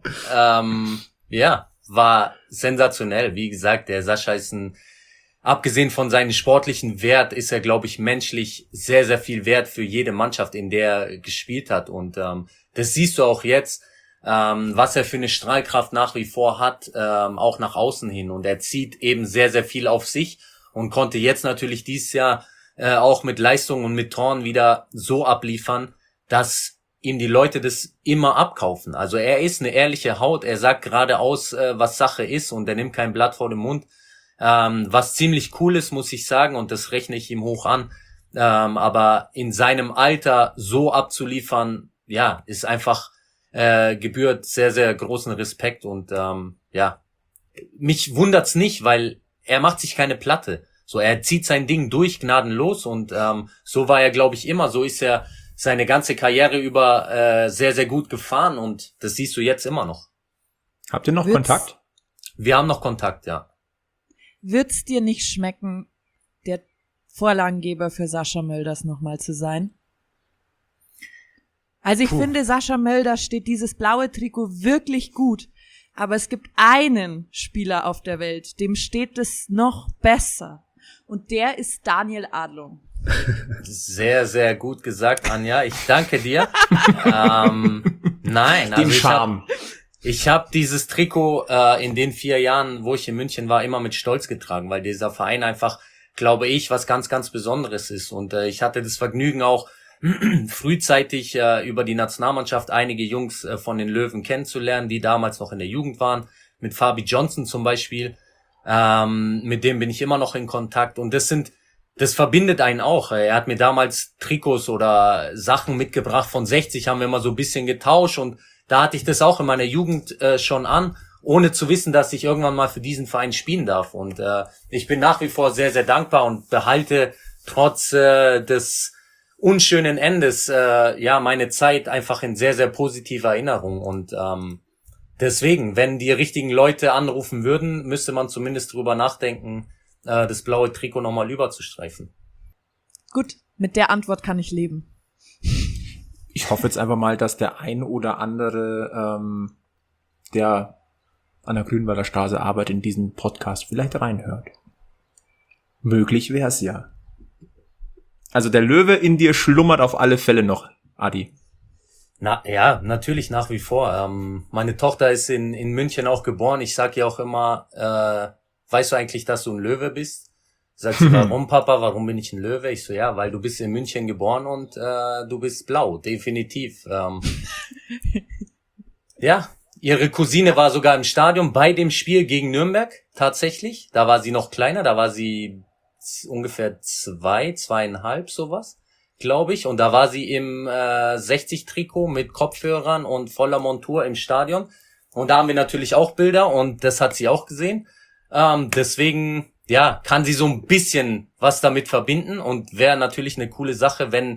War sensationell. Wie gesagt, der Sascha ist abgesehen von seinem sportlichen Wert, ist er, glaube ich, menschlich sehr, sehr viel wert für jede Mannschaft, in der er gespielt hat. Und das siehst du auch jetzt, was er für eine Strahlkraft nach wie vor hat, auch nach außen hin. Und er zieht eben sehr, sehr viel auf sich und konnte jetzt natürlich dieses Jahr auch mit Leistungen und mit Toren wieder so abliefern, dass ihm die Leute das immer abkaufen. Also er ist eine ehrliche Haut, er sagt geradeaus, was Sache ist und er nimmt kein Blatt vor den Mund. Was ziemlich cool ist, muss ich sagen, und das rechne ich ihm hoch an. Aber in seinem Alter so abzuliefern, ja, ist einfach gebührt sehr, sehr großen Respekt. Und mich wundert's nicht, weil er macht sich keine Platte. So, er zieht sein Ding durch, gnadenlos. Und so war er, glaube ich, immer. So ist er seine ganze Karriere über sehr, sehr gut gefahren. Und das siehst du jetzt immer noch. Habt ihr noch Kontakt? Wir haben noch Kontakt, ja. Wird's dir nicht schmecken, der Vorlagengeber für Sascha Mölders nochmal zu sein? Also ich finde, Sascha Mölders steht dieses blaue Trikot wirklich gut. Aber es gibt einen Spieler auf der Welt, dem steht es noch besser. Und der ist Daniel Adlung. Sehr, sehr gut gesagt, Anja. Ich danke dir. Nein, also Dem Charme. Ich habe dieses Trikot in den 4 Jahren, wo ich in München war, immer mit Stolz getragen, weil dieser Verein einfach, glaube ich, was ganz, ganz Besonderes ist. Und ich hatte das Vergnügen auch frühzeitig über die Nationalmannschaft einige Jungs von den Löwen kennenzulernen, die damals noch in der Jugend waren. Mit Fabi Johnson zum Beispiel. Mit dem bin ich immer noch in Kontakt. Und das verbindet einen auch. Er hat mir damals Trikots oder Sachen mitgebracht von 60, haben wir immer so ein bisschen getauscht und da hatte ich das auch in meiner Jugend schon an, ohne zu wissen, dass ich irgendwann mal für diesen Verein spielen darf. Und ich bin nach wie vor sehr, sehr dankbar und behalte trotz des unschönen Endes meine Zeit einfach in sehr, sehr positiver Erinnerung. Und deswegen, wenn die richtigen Leute anrufen würden, müsste man zumindest drüber nachdenken, das blaue Trikot nochmal überzustreifen. Gut, mit der Antwort kann ich leben. Ich hoffe jetzt einfach mal, dass der ein oder andere, der an der Grünwalder Straße arbeitet, in diesen Podcast vielleicht reinhört. Möglich wär's ja. Also der Löwe in dir schlummert auf alle Fälle noch, Adi. Na ja, natürlich nach wie vor. Meine Tochter ist in München auch geboren. Ich sag ihr auch immer, weißt du eigentlich, dass du ein Löwe bist? Sagt sie, warum, Papa? Warum bin ich ein Löwe? Ich so, ja, weil du bist in München geboren und du bist blau, definitiv. Ja, ihre Cousine war sogar im Stadion bei dem Spiel gegen Nürnberg, tatsächlich. Da war sie noch kleiner, da war sie ungefähr 2,5, sowas, glaube ich. Und da war sie im 60-Trikot mit Kopfhörern und voller Montur im Stadion. Und da haben wir natürlich auch Bilder und das hat sie auch gesehen. Deswegen, ja, kann sie so ein bisschen was damit verbinden und wäre natürlich eine coole Sache, wenn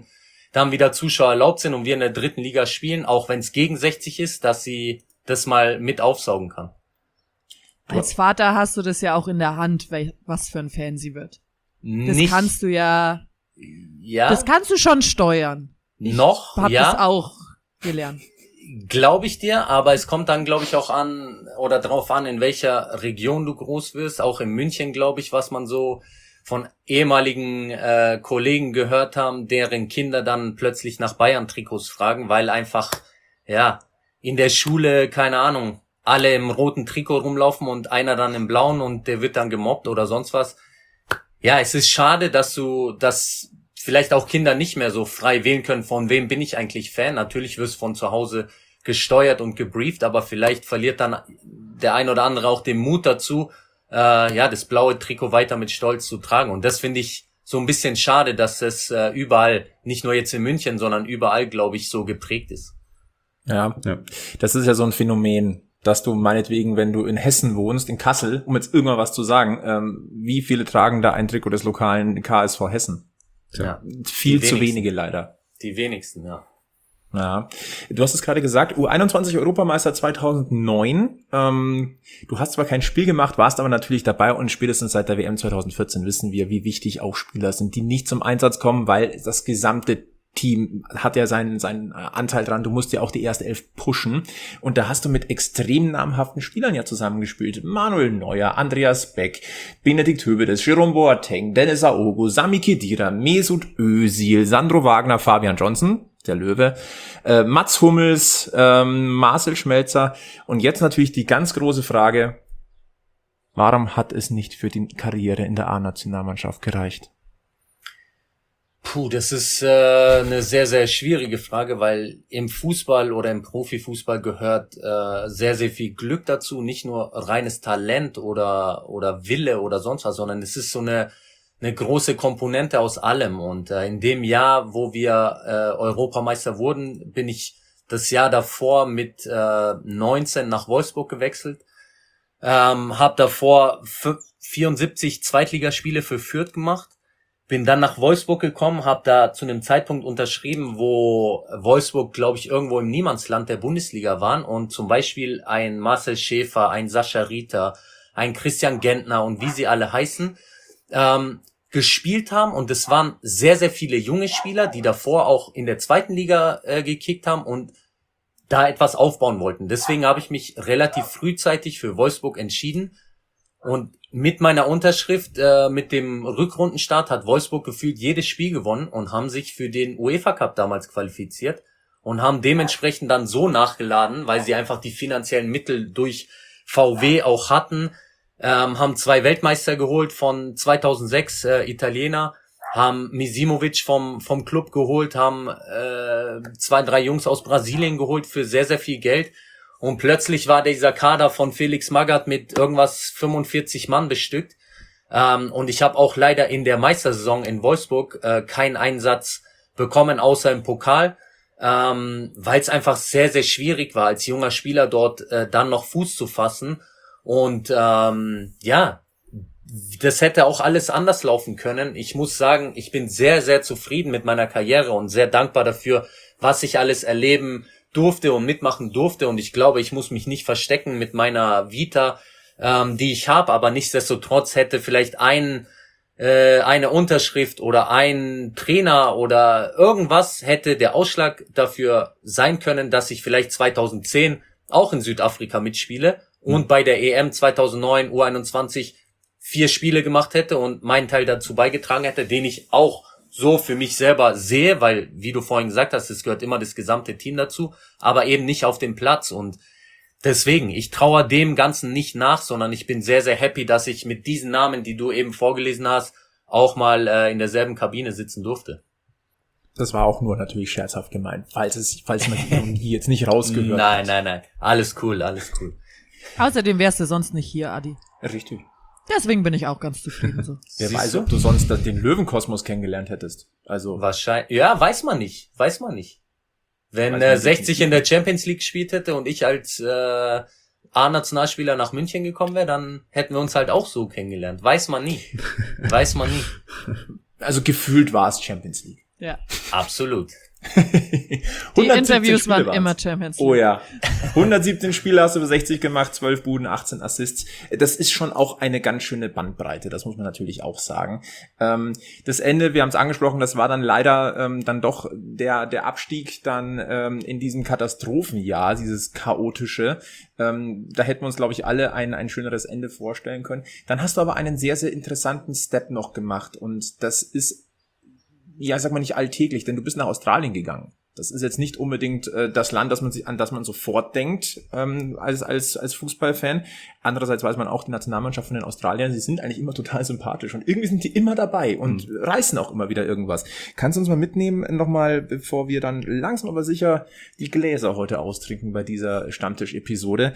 dann wieder Zuschauer erlaubt sind und wir in der 3. Liga spielen, auch wenn es gegen 60 ist, dass sie das mal mit aufsaugen kann. Als Vater hast du das ja auch in der Hand, was für ein Fan sie wird. Das Nicht, kannst du ja, ja, das kannst du schon steuern. noch, Hab ja. das auch gelernt. Glaube ich dir, aber es kommt dann, glaube ich, auch an oder drauf an, in welcher Region du groß wirst. Auch in München, glaube ich, was man so von ehemaligen Kollegen gehört haben, deren Kinder dann plötzlich nach Bayern-Trikots fragen, weil einfach, ja, in der Schule, keine Ahnung, alle im roten Trikot rumlaufen und einer dann im blauen und der wird dann gemobbt oder sonst was. Ja, es ist schade, dass vielleicht auch Kinder nicht mehr so frei wählen können, von wem bin ich eigentlich Fan. Natürlich wirst du von zu Hause gesteuert und gebrieft, aber vielleicht verliert dann der ein oder andere auch den Mut dazu, das blaue Trikot weiter mit Stolz zu tragen. Und das finde ich so ein bisschen schade, dass es überall, nicht nur jetzt in München, sondern überall, glaube ich, so geprägt ist. Ja, das ist ja so ein Phänomen, dass du meinetwegen, wenn du in Hessen wohnst, in Kassel, um jetzt irgendwann was zu sagen, wie viele tragen da ein Trikot des lokalen KSV Hessen? Ja. Viel zu wenige leider. Die wenigsten, ja. Ja, du hast es gerade gesagt, U21 Europameister 2009. Du hast zwar kein Spiel gemacht, warst aber natürlich dabei und spätestens seit der WM 2014 wissen wir, wie wichtig auch Spieler sind, die nicht zum Einsatz kommen, weil das gesamte Team hat ja seinen Anteil dran. Du musst ja auch die erste Elf pushen. Und da hast du mit extrem namhaften Spielern ja zusammengespielt. Manuel Neuer, Andreas Beck, Benedikt Hövedes, Jerome Boateng, Dennis Aogo, Sami Khedira, Mesut Özil, Sandro Wagner, Fabian Johnson, der Löwe, Mats Hummels, Marcel Schmelzer. Und jetzt natürlich die ganz große Frage, warum hat es nicht für die Karriere in der A-Nationalmannschaft gereicht? Puh, das ist eine sehr, sehr schwierige Frage, weil im Fußball oder im Profifußball gehört sehr, sehr viel Glück dazu, nicht nur reines Talent oder Wille oder sonst was, sondern es ist so eine große Komponente aus allem. Und in dem Jahr, wo wir Europameister wurden, bin ich das Jahr davor mit 19 nach Wolfsburg gewechselt, habe davor 74 Zweitligaspiele für Fürth gemacht. Bin dann nach Wolfsburg gekommen, habe da zu einem Zeitpunkt unterschrieben, wo Wolfsburg, glaube ich, irgendwo im Niemandsland der Bundesliga waren und zum Beispiel ein Marcel Schäfer, ein Sascha Rieter, ein Christian Gentner und wie sie alle heißen, gespielt haben. Und es waren sehr, sehr viele junge Spieler, die davor auch in der 2. Liga gekickt haben und da etwas aufbauen wollten. Deswegen habe ich mich relativ frühzeitig für Wolfsburg entschieden. Und mit meiner Unterschrift, mit dem Rückrundenstart hat Wolfsburg gefühlt jedes Spiel gewonnen und haben sich für den UEFA Cup damals qualifiziert und haben dementsprechend dann so nachgeladen, weil sie einfach die finanziellen Mittel durch VW auch hatten, haben 2 Weltmeister geholt von 2006, Italiener, haben Misimovic vom Club geholt, haben 2, 3 Jungs aus Brasilien geholt für sehr, sehr viel Geld. Und plötzlich war dieser Kader von Felix Magath mit irgendwas 45 Mann bestückt. Und ich habe auch leider in der Meistersaison in Wolfsburg keinen Einsatz bekommen, außer im Pokal, weil es einfach sehr, sehr schwierig war, als junger Spieler dort dann noch Fuß zu fassen. Und das hätte auch alles anders laufen können. Ich muss sagen, ich bin sehr, sehr zufrieden mit meiner Karriere und sehr dankbar dafür, was ich alles erleben durfte und mitmachen durfte, und ich glaube, ich muss mich nicht verstecken mit meiner Vita, die ich habe, aber nichtsdestotrotz hätte vielleicht eine Unterschrift oder ein Trainer oder irgendwas hätte der Ausschlag dafür sein können, dass ich vielleicht 2010 auch in Südafrika mitspiele und bei der EM 2009 U21 4 Spiele gemacht hätte und meinen Teil dazu beigetragen hätte, den ich auch so für mich selber sehe, weil, wie du vorhin gesagt hast, es gehört immer das gesamte Team dazu, aber eben nicht auf dem Platz. Und deswegen, ich traue dem Ganzen nicht nach, sondern ich bin sehr, sehr happy, dass ich mit diesen Namen, die du eben vorgelesen hast, auch mal in derselben Kabine sitzen durfte. Das war auch nur natürlich scherzhaft gemeint, falls man die jetzt nicht rausgehört hat. Nein. Alles cool. Außerdem wärst du sonst nicht hier, Adi. Richtig. Deswegen bin ich auch ganz zufrieden so. Wer weiß, ob du sonst den Löwenkosmos kennengelernt hättest. Also Wahrscheinlich, ja, weiß man nicht. Wenn 60 in der Champions League gespielt hätte und ich als A-Nationalspieler nach München gekommen wäre, dann hätten wir uns halt auch so kennengelernt. Weiß man nie. Also gefühlt war es Champions League. Ja. Absolut. Die 117 Interviews Spiele waren waren's. immer Champions League. Oh ja. 117 Spiele hast du 60 gemacht, 12 Buden, 18 Assists. Das ist schon auch eine ganz schöne Bandbreite, das muss man natürlich auch sagen. Das Ende, wir haben es angesprochen, das war dann leider dann doch der Abstieg dann in diesem Katastrophenjahr, dieses chaotische. Da hätten wir uns, glaube ich, alle ein schöneres Ende vorstellen können. Dann hast du aber einen sehr, sehr interessanten Step noch gemacht und das ist, ja, sag mal nicht alltäglich, denn du bist nach Australien gegangen. Das ist jetzt nicht unbedingt das Land, an das man sofort denkt als Fußballfan. Andererseits weiß man auch, die Nationalmannschaft von den Australiern, sie sind eigentlich immer total sympathisch und irgendwie sind die immer dabei und reißen auch immer wieder irgendwas. Kannst du uns mal mitnehmen nochmal, bevor wir dann langsam aber sicher die Gläser heute austrinken bei dieser Stammtisch-Episode,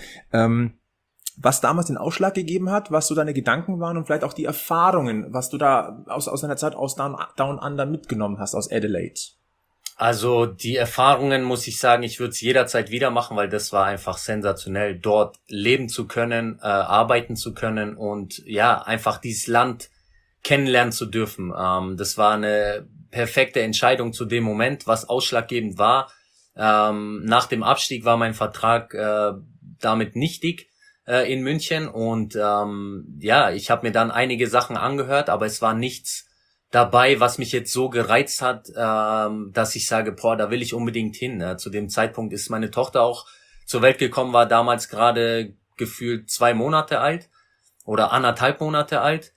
was damals den Ausschlag gegeben hat, was so deine Gedanken waren und vielleicht auch die Erfahrungen, was du da aus deiner Zeit aus Down Under mitgenommen hast, aus Adelaide. Also die Erfahrungen, muss ich sagen, ich würde es jederzeit wieder machen, weil das war einfach sensationell, dort leben zu können, arbeiten zu können und ja, einfach dieses Land kennenlernen zu dürfen. Das war eine perfekte Entscheidung zu dem Moment, was ausschlaggebend war. Nach dem Abstieg war mein Vertrag damit nichtig in München und ja, ich habe mir dann einige Sachen angehört, aber es war nichts dabei, was mich jetzt so gereizt hat, dass ich sage, boah, da will ich unbedingt hin. Zu dem Zeitpunkt ist meine Tochter auch zur Welt gekommen, war damals gerade gefühlt 2 Monate alt oder 1,5 Monate alt.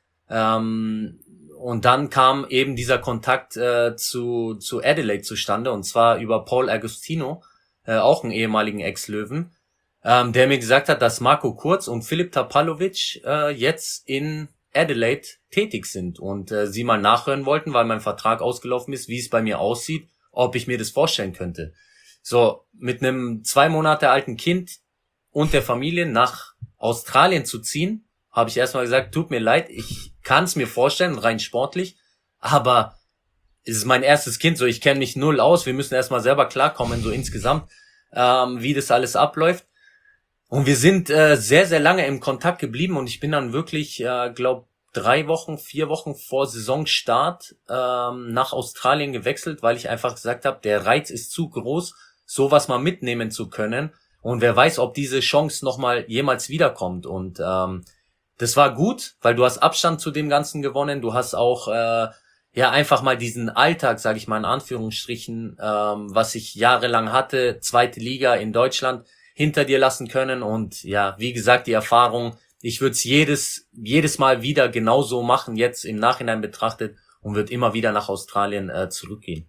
Und dann kam eben dieser Kontakt zu Adelaide zustande, und zwar über Paul Agostino, auch einen ehemaligen Ex-Löwen, der mir gesagt hat, dass Marco Kurz und Filip Tapalovic jetzt in Adelaide tätig sind und sie mal nachhören wollten, weil mein Vertrag ausgelaufen ist, wie es bei mir aussieht, ob ich mir das vorstellen könnte. So, mit einem 2 Monate alten Kind und der Familie nach Australien zu ziehen, habe ich erstmal gesagt, tut mir leid, ich kann es mir vorstellen, rein sportlich, aber es ist mein erstes Kind, so ich kenne mich null aus, wir müssen erstmal selber klarkommen, so insgesamt, wie das alles abläuft. Und wir sind sehr, sehr lange im Kontakt geblieben und ich bin dann wirklich, 4 Wochen vor Saisonstart nach Australien gewechselt, weil ich einfach gesagt habe, der Reiz ist zu groß, sowas mal mitnehmen zu können. Und wer weiß, ob diese Chance nochmal jemals wiederkommt. Und das war gut, weil du hast Abstand zu dem Ganzen gewonnen. Du hast auch einfach mal diesen Alltag, sage ich mal in Anführungsstrichen, was ich jahrelang hatte, 2. Liga in Deutschland, hinter dir lassen können. Und ja, wie gesagt, die Erfahrung, ich würde es jedes Mal wieder genauso machen, jetzt im Nachhinein betrachtet, und würde immer wieder nach Australien zurückgehen.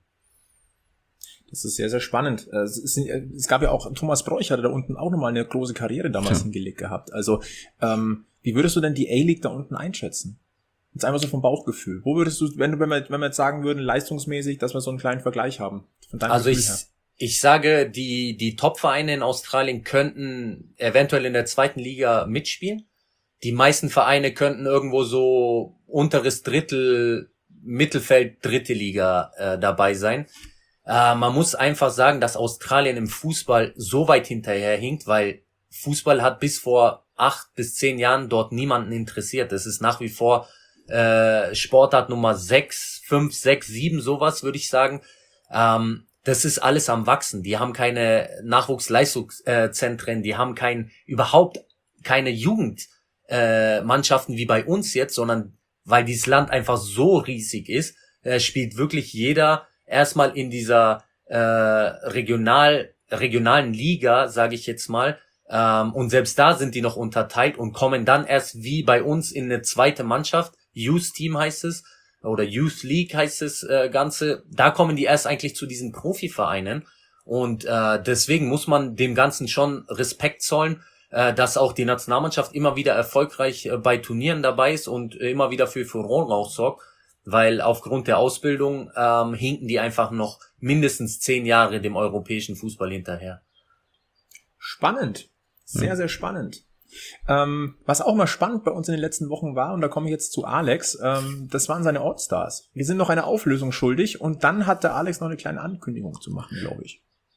Das ist sehr, sehr spannend. Es gab ja auch, Thomas Broich hatte da unten auch nochmal eine große Karriere damals hingelegt gehabt. Also, wie würdest du denn die A-League da unten einschätzen? Jetzt einfach so vom Bauchgefühl. Wo würdest du, wenn wir jetzt sagen würden, leistungsmäßig, dass wir so einen kleinen Vergleich haben? Von deinem Also Gefühl her? ich sage, die Top-Vereine in Australien könnten eventuell in der 2. Liga mitspielen. Die meisten Vereine könnten irgendwo so unteres Drittel, Mittelfeld, 3. Liga dabei sein. Man muss einfach sagen, dass Australien im Fußball so weit hinterherhinkt, weil Fußball hat bis vor 8 bis 10 Jahren dort niemanden interessiert. Das ist nach wie vor Sportart Nummer 6, 5, 6, 7, sowas würde ich sagen. Das ist alles am Wachsen. Die haben keine Nachwuchsleistungszentren, die haben überhaupt keine Jugendmannschaften wie bei uns jetzt, sondern weil dieses Land einfach so riesig ist, spielt wirklich jeder erstmal in dieser regionalen Liga, sage ich jetzt mal, und selbst da sind die noch unterteilt und kommen dann erst wie bei uns in eine zweite Mannschaft, Youth Team heißt es, oder Youth League heißt es Ganze, da kommen die erst eigentlich zu diesen Profivereinen, und deswegen muss man dem Ganzen schon Respekt zollen, dass auch die Nationalmannschaft immer wieder erfolgreich bei Turnieren dabei ist und immer wieder für Furore auch sorgt, weil aufgrund der Ausbildung hinken die einfach noch mindestens 10 Jahre dem europäischen Fußball hinterher. Spannend. Sehr, sehr spannend. Was auch mal spannend bei uns in den letzten Wochen war, und da komme ich jetzt zu Alex, das waren seine All-Stars. Wir sind noch eine Auflösung schuldig, und dann hat der Alex noch eine kleine Ankündigung zu machen, glaube ich.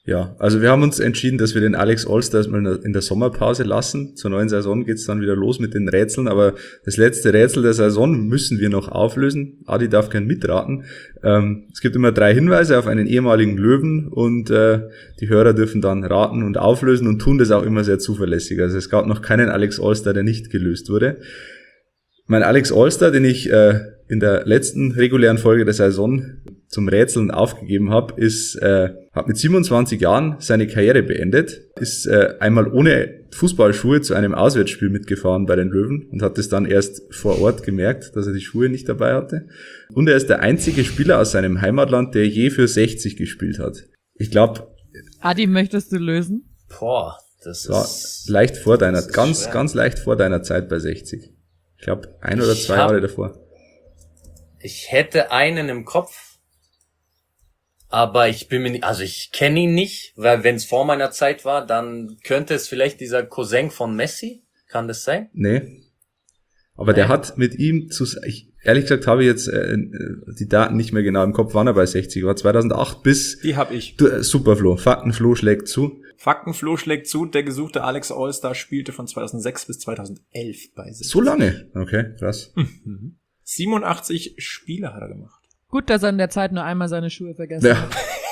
Ja, also wir haben uns entschieden, dass wir den Alex Ollster erstmal in der Sommerpause lassen. Zur neuen Saison geht's dann wieder los mit den Rätseln, aber das letzte Rätsel der Saison müssen wir noch auflösen. Adi darf gern mitraten. Es gibt immer 3 Hinweise auf einen ehemaligen Löwen und die Hörer dürfen dann raten und auflösen und tun das auch immer sehr zuverlässig. Also es gab noch keinen Alex Ollster, der nicht gelöst wurde. Mein Alex Ollster, den ich in der letzten regulären Folge der Saison zum Rätseln aufgegeben habe, hat mit 27 Jahren seine Karriere beendet, ist einmal ohne Fußballschuhe zu einem Auswärtsspiel mitgefahren bei den Löwen und hat es dann erst vor Ort gemerkt, dass er die Schuhe nicht dabei hatte. Und er ist der einzige Spieler aus seinem Heimatland, der je für 60 gespielt hat. Ich glaube... Adi, möchtest du lösen? Boah, das war ist... leicht vor deiner, ist ganz, schwer. ganz leicht vor deiner Zeit bei 60. Ich glaube, 1 oder 2 Jahre davor. Ich hätte einen im Kopf, aber ich bin mir nicht, also ich kenne ihn nicht, weil wenn es vor meiner Zeit war, dann könnte es vielleicht dieser Cousin von Messi, kann das sein? Nee. Aber der hat mit ihm ehrlich gesagt habe ich jetzt die Daten nicht mehr genau im Kopf, wann er bei 60 war. 2008 bis... Die hab ich. Super Flo. Faktenflo schlägt zu. Faktenflo schlägt zu, der gesuchte Alex Ollster spielte von 2006 bis 2011 bei sich. So lange? Okay, krass. 87 Spiele hat er gemacht. Gut, dass er in der Zeit nur einmal seine Schuhe vergessen Ja. hat.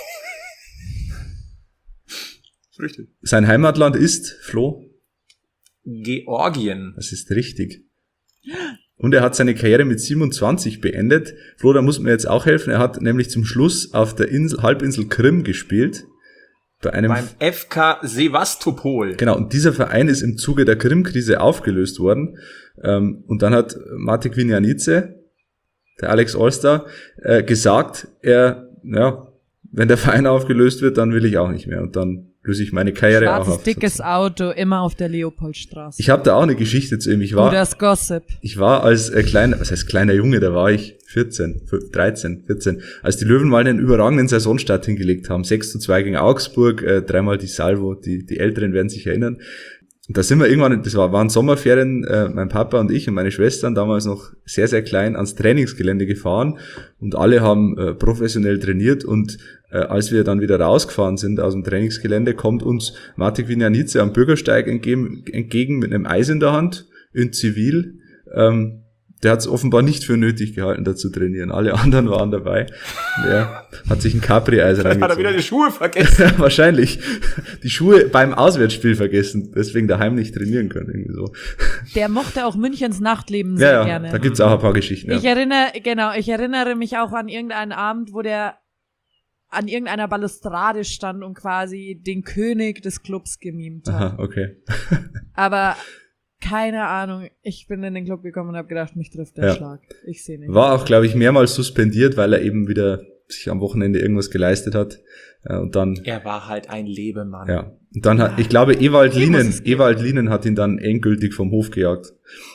Richtig. Sein Heimatland ist, Flo? Georgien. Das ist richtig. Und er hat seine Karriere mit 27 beendet. Flo, da muss mir jetzt auch helfen. Er hat nämlich zum Schluss auf der Halbinsel Krim gespielt. Beim FK Sevastopol. Genau, und dieser Verein ist im Zuge der Krim-Krise aufgelöst worden. Und dann hat Mate Kvinianice, der Alex Ollster, gesagt, wenn der Verein aufgelöst wird, dann will ich auch nicht mehr. Und dann löse ich meine Karriere auch Schwarzes, auf. dickes Auto, immer auf der Leopoldstraße. Ich habe da auch eine Geschichte zu ihm. Das Gossip. Ich war als kleiner Junge, da war ich 14, als die Löwen mal einen überragenden Saisonstart hingelegt haben. 6:2 gegen Augsburg, 3-mal die Salvo, die Älteren werden sich erinnern. Und da sind wir irgendwann, waren Sommerferien, mein Papa und ich und meine Schwestern, damals noch sehr, sehr klein, ans Trainingsgelände gefahren und alle haben professionell trainiert und als wir dann wieder rausgefahren sind aus dem Trainingsgelände, kommt uns Mate Kvinianice am Bürgersteig entgegen mit einem Eis in der Hand, in Zivil. Der hat es offenbar nicht für nötig gehalten, da zu trainieren. Alle anderen waren dabei. Der hat sich ein Capri-Eis reingezogen. Hat er wieder die Schuhe vergessen? Ja, wahrscheinlich. Die Schuhe beim Auswärtsspiel vergessen, deswegen daheim nicht trainieren können, irgendwie so. Der mochte auch Münchens Nachtleben sehr gerne. Da gibt's auch ein paar Geschichten. Ja. Ich erinnere mich auch an irgendeinen Abend, wo der an irgendeiner Balustrade stand und quasi den König des Clubs gemimt hat. Aha, okay. Aber keine Ahnung, ich bin in den Club gekommen und habe gedacht, mich trifft der Schlag. Ich sehe nicht. War auch, glaube ich, mehrmals suspendiert, weil er eben wieder sich am Wochenende irgendwas geleistet hat. Und dann... Er war halt ein Lebemann. Ja. Und dann hat, ich glaube, Ewald Lienen hat ihn dann endgültig vom Hof gejagt.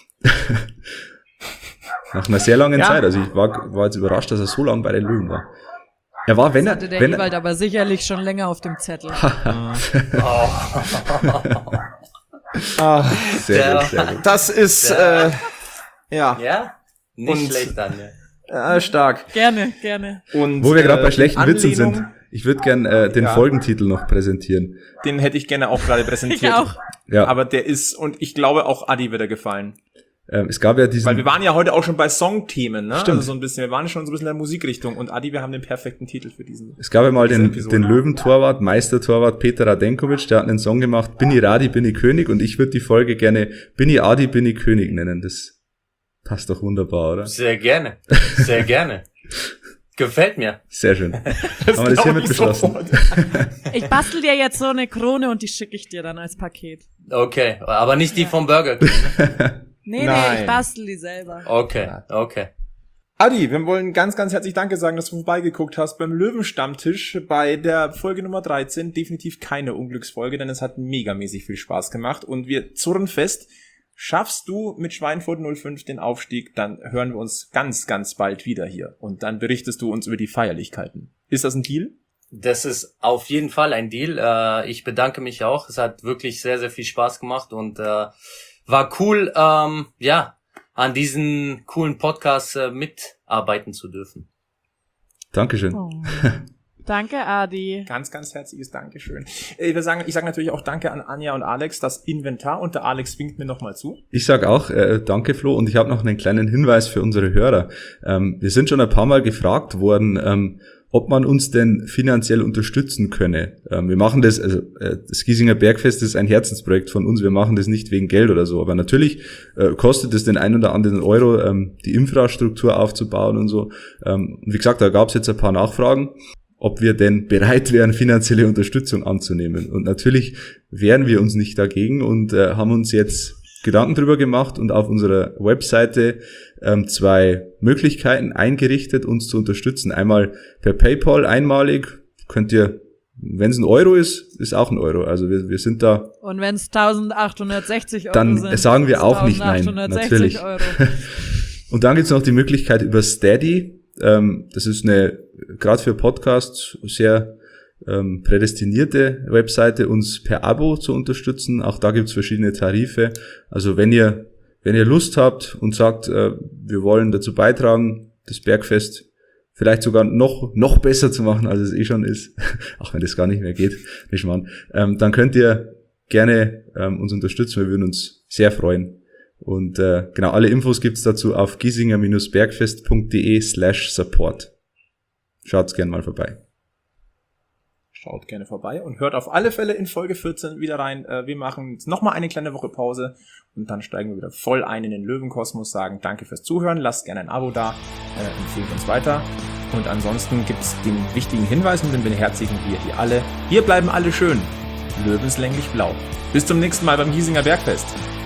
Nach einer sehr langen Zeit. Also ich war jetzt überrascht, dass er so lange bei den Löwen war. Er war, das hatte der Ewald aber sicherlich schon länger auf dem Zettel. Sehr gut. Das ist, ja. Ja? Nicht Und- schlecht, Daniel. Stark. Gerne. Und, Wo wir gerade bei schlechten Witzen Anlehnung, sind, ich würde gern den Folgentitel noch präsentieren. Den hätte ich gerne auch gerade präsentiert. Ich auch. Ja, Aber der ist, und ich glaube auch Adi wird er gefallen. es gab ja diesen... Weil wir waren ja heute auch schon bei Songthemen, ne? Stimmt. Also so ein bisschen, wir waren schon so ein bisschen in der Musikrichtung. Und Adi, wir haben den perfekten Titel für diesen. Es gab ja mal diese den Episode. Löwentorwart, Meistertorwart Peter Radenkovic, der hat einen Song gemacht, Bin ich Radi, bin ich König, und ich würde die Folge gerne Bin ich Adi, bin ich König nennen. Das passt doch wunderbar, oder? Sehr gerne. Sehr gerne. Gefällt mir. Sehr schön. Haben wir das glaub hiermit ich beschlossen? sofort. Ich bastel dir jetzt so eine Krone und die schicke ich dir dann als Paket. Okay, aber nicht die vom Burger King. Nee, Nein. ich bastel die selber. Okay. Adi, wir wollen ganz, ganz herzlich Danke sagen, dass du vorbeigeguckt hast beim Löwenstammtisch bei der Folge Nummer 13. Definitiv keine Unglücksfolge, denn es hat megamäßig viel Spaß gemacht und wir zurren fest. Schaffst du mit Schweinfurt 05 den Aufstieg, dann hören wir uns ganz, ganz bald wieder hier und dann berichtest du uns über die Feierlichkeiten. Ist das ein Deal? Das ist auf jeden Fall ein Deal. Ich bedanke mich auch. Es hat wirklich sehr, sehr viel Spaß gemacht und war cool, an diesen coolen Podcast mitarbeiten zu dürfen. Dankeschön. Oh. Danke, Adi. Ganz, ganz herzliches Dankeschön. Ich sage natürlich auch Danke an Anja und Alex, das Inventar, und der Alex winkt mir nochmal zu. Ich sag auch danke, Flo, und ich habe noch einen kleinen Hinweis für unsere Hörer. Wir sind schon ein paar Mal gefragt worden, ob man uns denn finanziell unterstützen könne. Wir machen das, also das Giesinger Bergfest ist ein Herzensprojekt von uns, wir machen das nicht wegen Geld oder so, aber natürlich kostet es den einen oder anderen Euro, die Infrastruktur aufzubauen und so. Wie gesagt, da gab es jetzt ein paar Nachfragen, ob wir denn bereit wären, finanzielle Unterstützung anzunehmen. Und natürlich wehren wir uns nicht dagegen und haben uns jetzt Gedanken drüber gemacht und auf unserer Webseite 2 Möglichkeiten eingerichtet, uns zu unterstützen. Einmal per PayPal einmalig, könnt ihr, wenn es ein Euro ist auch ein Euro. Also wir sind da. Und wenn es 1.860 Euro dann sind, sagen wir auch nicht nein, natürlich. Euro. Und dann gibt's noch die Möglichkeit über Steady. Das ist eine, gerade für Podcasts, sehr prädestinierte Webseite, uns per Abo zu unterstützen. Auch da gibt's verschiedene Tarife. Also wenn ihr Lust habt und sagt, wir wollen dazu beitragen, das Bergfest vielleicht sogar noch besser zu machen, als es eh schon ist, auch wenn das gar nicht mehr geht, dann könnt ihr gerne uns unterstützen. Wir würden uns sehr freuen. Und genau, alle Infos gibt's dazu auf giesinger-bergfest.de/support. Schaut's gerne mal vorbei. Schaut gerne vorbei und hört auf alle Fälle in Folge 14 wieder rein. Wir machen jetzt nochmal eine kleine Woche Pause und dann steigen wir wieder voll ein in den Löwenkosmos, sagen danke fürs Zuhören, lasst gerne ein Abo da, empfehlt uns weiter. Und ansonsten gibt's den wichtigen Hinweis und den beherzigen wir die alle. Hier bleiben alle schön, löwenslänglich blau. Bis zum nächsten Mal beim Giesinger Bergfest.